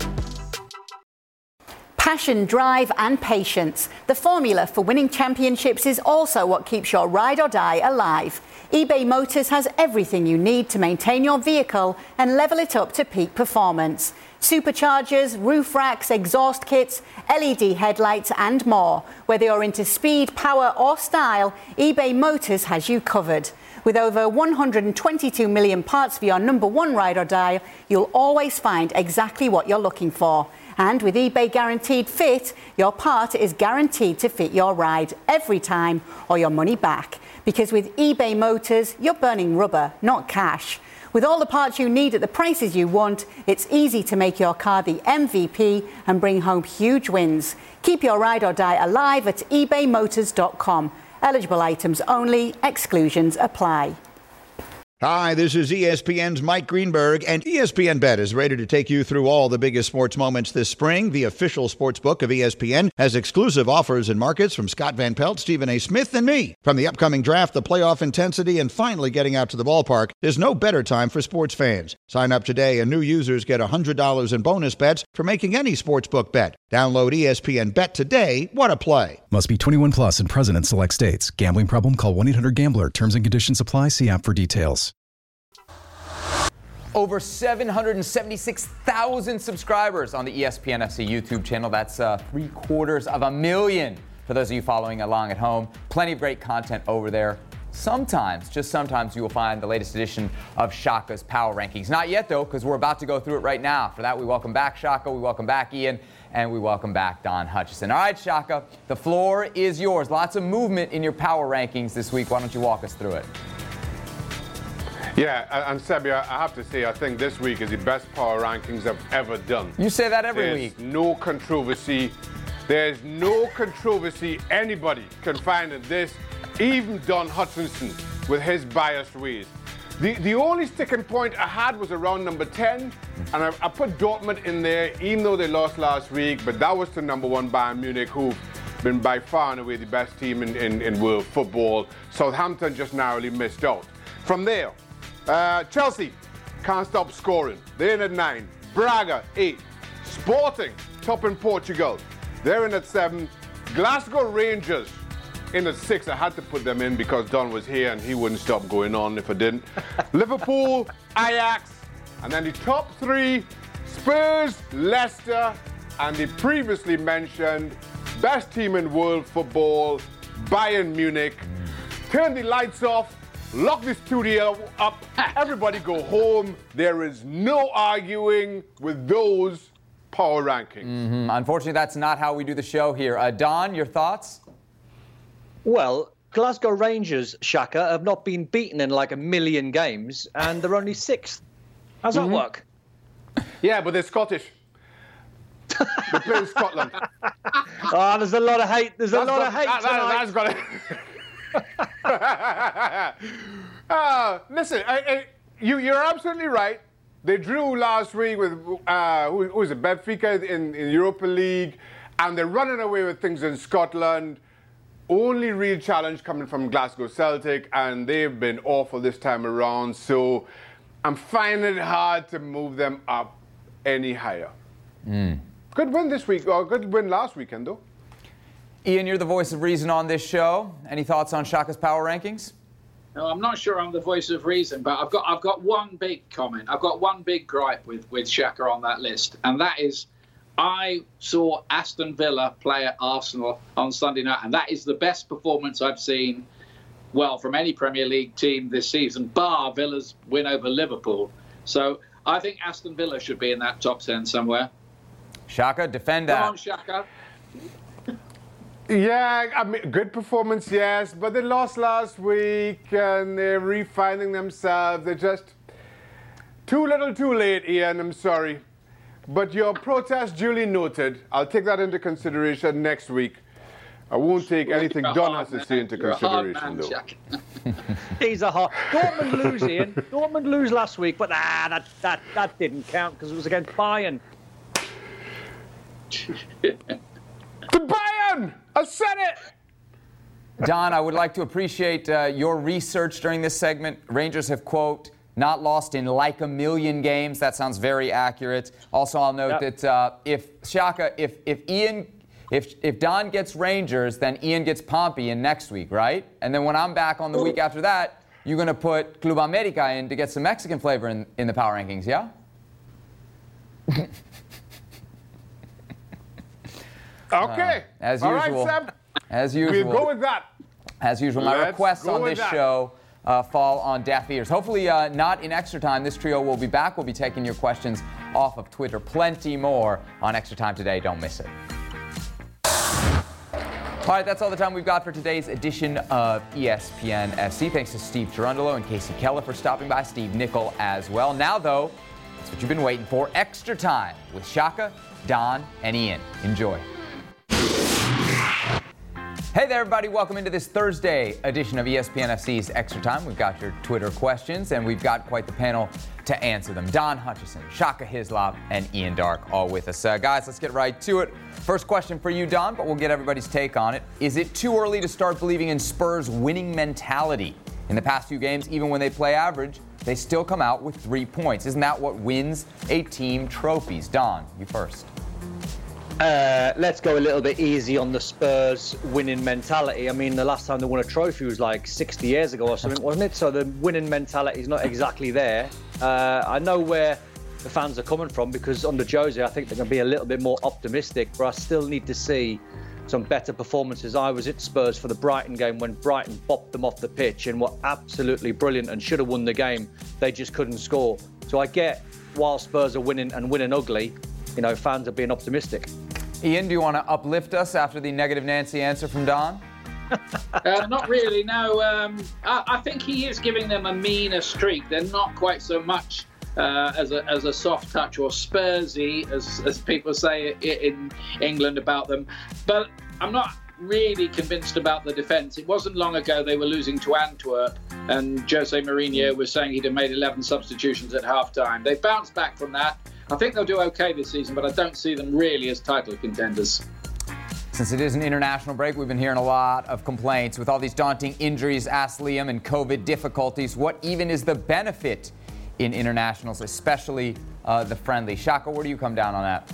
Passion, drive and patience. The formula for winning championships is also what keeps your ride or die alive. eBay Motors has everything you need to maintain your vehicle and level it up to peak performance. Superchargers, roof racks, exhaust kits, LED headlights and more. Whether you're into speed, power or style, eBay Motors has you covered. With over 122 million parts for your number one ride or die, you'll always find exactly what you're looking for. And with eBay Guaranteed Fit, your part is guaranteed to fit your ride every time or your money back. Because with eBay Motors, you're burning rubber, not cash. With all the parts you need at the prices you want, it's easy to make your car the MVP and bring home huge wins. Keep your ride or die alive at ebaymotors.com. Eligible items only, exclusions apply. Hi, this is ESPN's Mike Greenberg, and ESPN Bet is ready to take you through all the biggest sports moments this spring. The official sports book of ESPN has exclusive offers and markets from Scott Van Pelt, Stephen A. Smith, and me. From the upcoming draft, the playoff intensity, and finally getting out to the ballpark, there's no better time for sports fans. Sign up today, and new users get $100 in bonus bets for making any sportsbook bet. Download ESPN Bet today. What a play. Must be 21 plus and present in select states. Gambling problem? Call 1-800-GAMBLER. Terms and conditions apply. See app for details. Over 776,000 subscribers on the ESPN FC YouTube channel. That's 750,000 for those of you following along at home. Plenty of great content over there. Sometimes, just sometimes, you will find the latest edition of Shaka's Power Rankings. Not yet, though, because we're about to go through it right now. For that, we welcome back Shaka, we welcome back Ian, and we welcome back Don Hutchison. All right, Shaka, the floor is yours. Lots of movement in your Power Rankings this week. Why don't you walk us through it? Yeah, and Sebi, I have to say, I think this week is the best Power Rankings I've ever done. You say that every week. There's no controversy. There's no controversy anybody can find in this, even Don Hutchinson with his biased ways. The only sticking point I had was around number 10, and I put Dortmund in there, even though they lost last week, but that was to number 1 Bayern Munich, who've been by far and away the best team in world football. Southampton just narrowly missed out. From there, Chelsea can't stop scoring. They're in at 9. Braga, 8. Sporting, top in Portugal. They're in at 7. Glasgow Rangers in at 6. I had to put them in because Don was here and he wouldn't stop going on if I didn't. Liverpool, Ajax, and then the top 3, Spurs, Leicester, and the previously mentioned best team in world football, Bayern Munich. Turn the lights off. Lock the studio up. Everybody go home. There is no arguing with those power rankings. Unfortunately, that's not how we do the show here. Don, your thoughts? Well, Glasgow Rangers, Shaka, have not been beaten in like a million games, and they're only 6th. How's that work? Yeah, but they're Scottish. They play in Scotland. Oh, there's a lot of hate. There's a lot of hate tonight. That's got it. Listen, you're absolutely right. They drew last week with who was it, Benfica in Europa League, and they're running away with things in Scotland. Only real challenge coming from Glasgow Celtic, and they've been awful this time around. So I'm finding it hard to move them up any higher. Good win this week, or good win last weekend though. Ian, you're the voice of reason on this show. Any thoughts on Shaka's Power Rankings? No, I'm not sure I'm the voice of reason, but I've got one big comment. I've got one big gripe with Shaka on that list, and that is I saw Aston Villa play at Arsenal on Sunday night, and that is the best performance I've seen, well, from any Premier League team this season, bar Villa's win over Liverpool. So I think Aston Villa should be in that top 10 somewhere. Shaka, defend that. Come on, Shaka. Yeah, I mean, good performance, yes, but they lost last week and they're refining themselves. They're just too little too late, Ian, I'm sorry. But your protest duly noted. I'll take that into consideration next week. I won't take anything Don has to say into consideration, though. He's a hard. Dortmund lose, Ian. Dortmund lose last week, but that didn't count because it was against Bayern. To Bayern! I said it! Don, I would like to appreciate your research during this segment. Rangers have, quote, not lost in like a million games. That sounds very accurate. Also, I'll note that if Don gets Rangers, then Ian gets Pompey in next week, right? And then when I'm back on the week after that, you're going to put Club America in to get some Mexican flavor in the power rankings, yeah? Okay. As usual. All right, Seb. As usual. We'll go with that. As usual. My requests on this show fall on deaf ears. Hopefully not in Extra Time. This trio will be back. We'll be taking your questions off of Twitter. Plenty more on Extra Time today. Don't miss it. All right, that's all the time we've got for today's edition of ESPN FC. Thanks to Steve Gerundolo and Casey Keller for stopping by. Steve Nicol as well. Now, though, that's what you've been waiting for. Extra Time with Shaka, Don, and Ian. Enjoy. Hey there, everybody. Welcome into this Thursday edition of ESPN FC's Extra Time. We've got your Twitter questions, and we've got quite the panel to answer them. Don Hutchison, Shaka Hislop, and Ian Darke all with us. Guys, let's get right to it. First question for you, Don, but we'll get everybody's take on it. Is it too early to start believing in Spurs' winning mentality? In the past few games, even when they play average, they still come out with 3 points. Isn't that what wins a team trophies? Don, you first. Let's go a little bit easy on the Spurs winning mentality. I mean, the last time they won a trophy was like 60 years ago or something, wasn't it? So the winning mentality is not exactly there. I know where the fans are coming from because under Jose, I think they're going to be a little bit more optimistic, but I still need to see some better performances. I was at Spurs for the Brighton game when Brighton bopped them off the pitch and were absolutely brilliant and should have won the game. They just couldn't score. So I get, while Spurs are winning and winning ugly, you know, fans are being optimistic. Ian, do you want to uplift us after the negative Nancy answer from Don? Not really, no. I think he is giving them a meaner streak. They're not quite so much as a soft touch or Spursy, as people say in England about them. But I'm not really convinced about the defence. It wasn't long ago they were losing to Antwerp, and Jose Mourinho was saying he'd have made 11 substitutions at half-time. They bounced back from that. I think they'll do okay this season, but I don't see them really as title contenders. Since it is an international break, we've been hearing a lot of complaints. With all these daunting injuries, asked Liam, and COVID difficulties, what even is the benefit in internationals, especially the friendly? Shaka, where do you come down on that?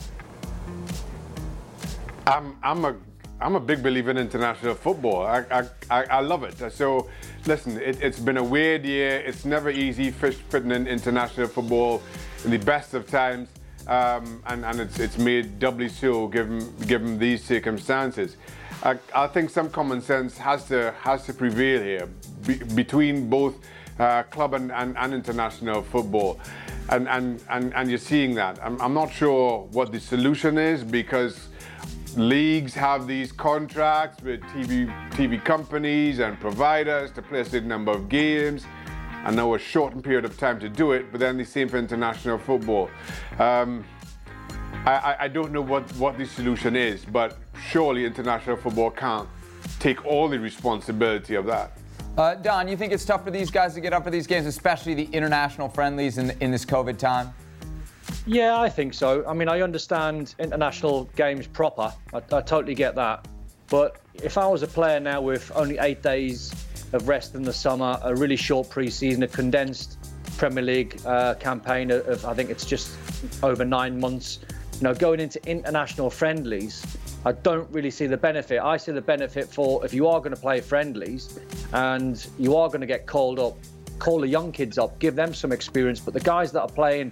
I'm a big believer in international football. I love it. So, listen, it's been a weird year. It's never easy fitting in international football in the best of times, and it's made doubly so given these circumstances. I think some common sense has to prevail here between both club and international football, and you're seeing that. I'm not sure what the solution is because leagues have these contracts with TV companies and providers to play a certain number of games. I know a shortened period of time to do it, but then the same for international football. I don't know what the solution is, but surely international football can't take all the responsibility of that. Don, you think it's tough for these guys to get up for these games, especially the international friendlies in this COVID time? Yeah, I think so. I mean, I understand international games proper. I totally get that. But if I was a player now with only 8 days of rest in the summer, a really short pre-season, a condensed Premier League campaign of I think it's just over 9 months, you know, going into international friendlies, I don't really see the benefit. I see the benefit for if you are going to play friendlies and you are going to get called up, call the young kids up, give them some experience. But the guys that are playing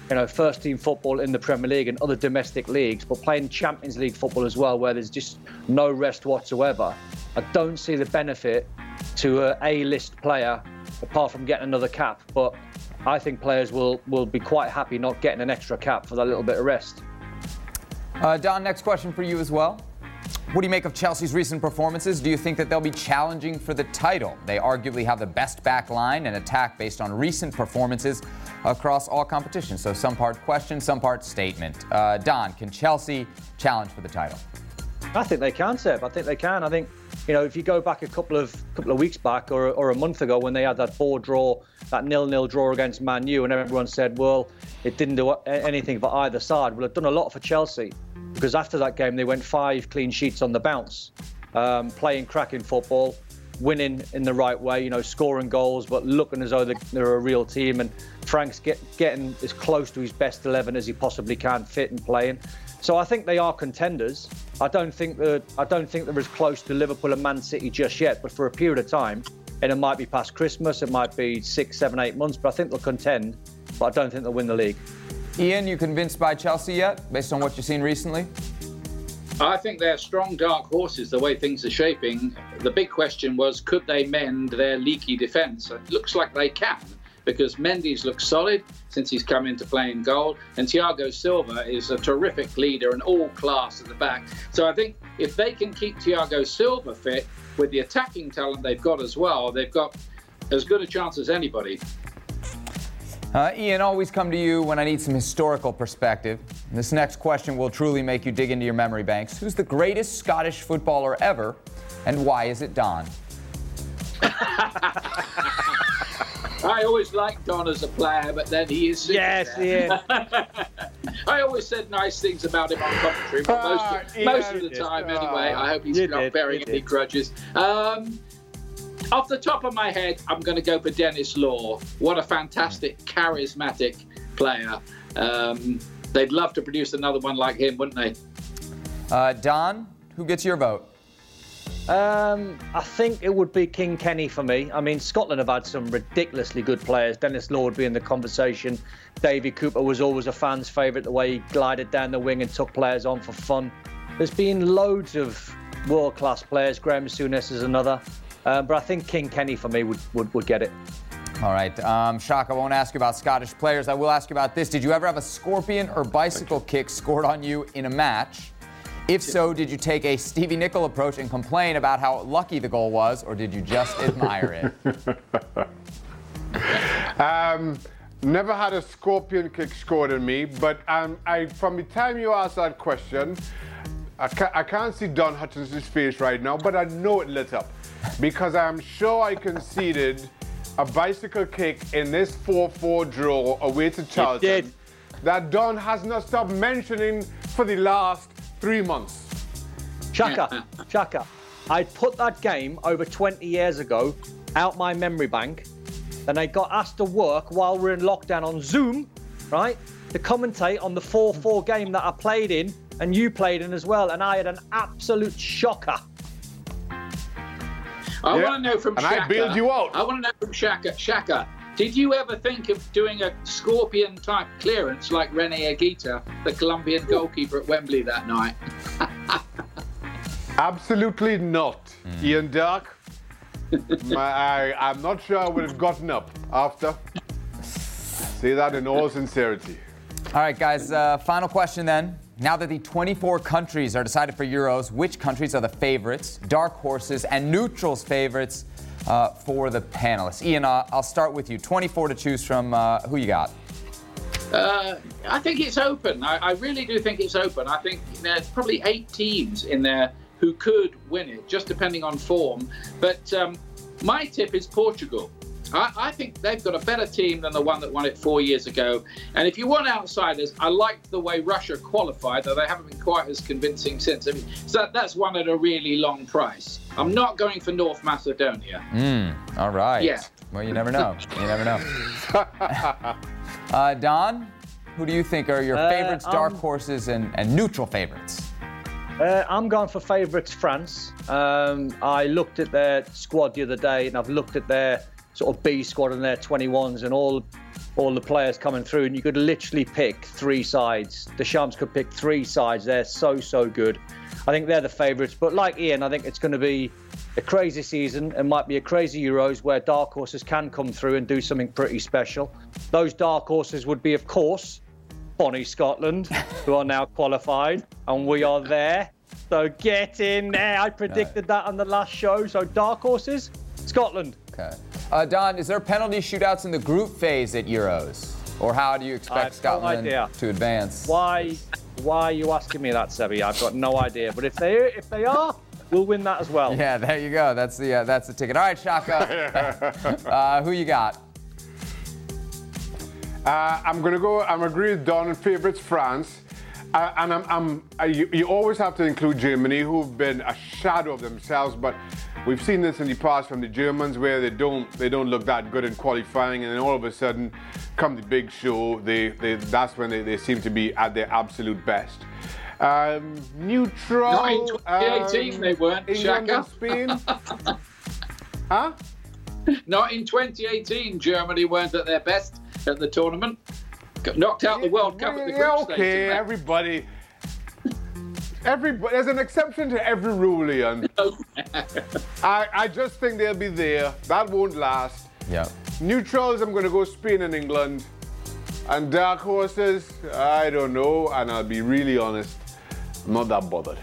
first team football in the Premier League and other domestic leagues, but playing Champions League football as well, where there's just no rest whatsoever, I don't see the benefit to an A-list player apart from getting another cap. But I think players will be quite happy not getting an extra cap for that little bit of rest. Don, next question for you as well. What do you make of Chelsea's recent performances? Do you think that they'll be challenging for the title? They arguably have the best back line and attack based on recent performances across all competitions. So some part question, some part statement. Don, can Chelsea challenge for the title? I think they can, Seb. I think they can. I think, if you go back a couple of weeks back or a month ago when they had that 0-0 draw against Man U, and everyone said, well, it didn't do anything for either side. Well, it done a lot for Chelsea, because after that game they went 5 clean sheets on the bounce, playing cracking football, winning in the right way, scoring goals, but looking as though they're a real team. And Frank's getting as close to his best 11 as he possibly can, fit and playing. So I think they are contenders. I don't think they're as close to Liverpool and Man City just yet, but for a period of time, and it might be past Christmas, it might be 6, 7, 8 months, but I think they'll contend, but I don't think they'll win the league. Ian, you convinced by Chelsea yet, based on what you've seen recently? I think they're strong, dark horses, the way things are shaping. The big question was, could they mend their leaky defence? It looks like they can, because Mendy's looked solid since he's come into playing goal, and Thiago Silva is a terrific leader and all class at the back. So I think if they can keep Thiago Silva fit with the attacking talent they've got as well, they've got as good a chance as anybody. Ian, always come to you when I need some historical perspective. This next question will truly make you dig into your memory banks. Who's the greatest Scottish footballer ever, and why is it Don? I always liked Don as a player, but then he is... Yes, Ian. I always said nice things about him on commentary, but most of the time anyway. I hope he's not bearing any grudges. Off the top of my head, I'm going to go for Dennis Law. What a fantastic, charismatic player. They'd love to produce another one like him, wouldn't they? Don, who gets your vote? I think it would be King Kenny for me. I mean, Scotland have had some ridiculously good players. Dennis Law would be in the conversation. Davy Cooper was always a fan's favourite, the way he glided down the wing and took players on for fun. There's been loads of world-class players. Graham Souness is another. But I think King Kenny for me would get it. All right. Shock, I won't ask you about Scottish players. I will ask you about this. Did you ever have a scorpion or bicycle kick scored on you in a match? If so, did you take a Stevie Nicol approach and complain about how lucky the goal was, or did you just admire it? Never had a scorpion kick scored on me, but from the time you asked that question, I can't see Don Hutchinson's face right now, but I know it lit up. Because I'm sure I conceded a bicycle kick in this 4-4 draw away to Charlton that Don has not stopped mentioning for the last 3 months. Shaka, I put that game over 20 years ago out my memory bank, and I got asked to work while we're in lockdown on Zoom, right, to commentate on the 4-4 game that I played in and you played in as well, and I had an absolute shocker. I want to know from Shaka. And I bailed you out. I want to know from Shaka. Shaka, did you ever think of doing a scorpion-type clearance like René Higuita, the Colombian goalkeeper at Wembley that night? Absolutely not. Ian Dark, I'm not sure I would have gotten up after. Say that in all sincerity. All right, guys, final question then. Now that the 24 countries are decided for Euros, which countries are the favorites, dark horses, and neutrals favorites for the panelists? Ian, I'll start with you. 24 to choose from. Who you got? I think it's open. I really do think it's open. I think there's probably 8 teams in there who could win it, just depending on form. But my tip is Portugal. I think they've got a better team than the one that won it 4 years ago. And if you want outsiders, I liked the way Russia qualified, though they haven't been quite as convincing since. I mean, so that's one at a really long price. I'm not going for North Macedonia. All right. Yeah. Well, you never know. You never know. Don, who do you think are your favorites, dark horses, and neutral favorites? I'm going for favourites France. I looked at their squad the other day, and I've looked at their sort of B squad and their 21s, and all all the players coming through, and you could literally pick 3 sides. The Shams could pick 3 sides. They're so good. I think they're the favourites. But like Ian, I think it's going to be a crazy season. It might be a crazy Euros where dark horses can come through and do something pretty special. Those dark horses would be, of course, Bonnie Scotland, who are now qualified, and we are there. So get in there. I predicted that on the last show. So dark horses, Scotland. Okay. Don, is there penalty shootouts in the group phase at Euros? Or how do you expect Scotland to advance? Why are you asking me that, Sebi? I've got no idea. But if they are, we'll win that as well. Yeah, there you go. That's the ticket. All right, Shaka. Who you got? I'm agree with Don and favorites France. You always have to include Germany, who've been a shadow of themselves, but we've seen this in the past from the Germans, where they don't look that good in qualifying, and then all of a sudden, come the big show, that's when they seem to be at their absolute best. Neutral. Not in 2018, they weren't. England Shaka. and Spain. Huh? Not in 2018. Germany weren't at their best at the tournament. Got knocked out the World Cup at the group stage. Okay, everybody. There's an exception to every rule, Ian. I just think they'll be there. That won't last. Yeah. Neutrals, I'm going to go Spain and England. And dark horses, I don't know. And I'll be really honest, I'm not that bothered.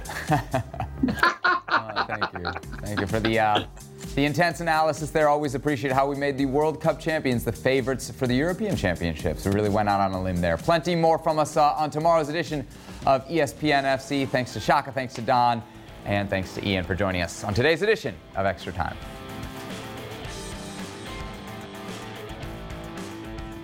Thank you. Thank you for the intense analysis there. Always appreciate how we made the World Cup champions the favorites for the European Championships. We really went out on a limb there. Plenty more from us on tomorrow's edition of ESPN FC. Thanks to Shaka, thanks to Don, and thanks to Ian for joining us on today's edition of Extra Time.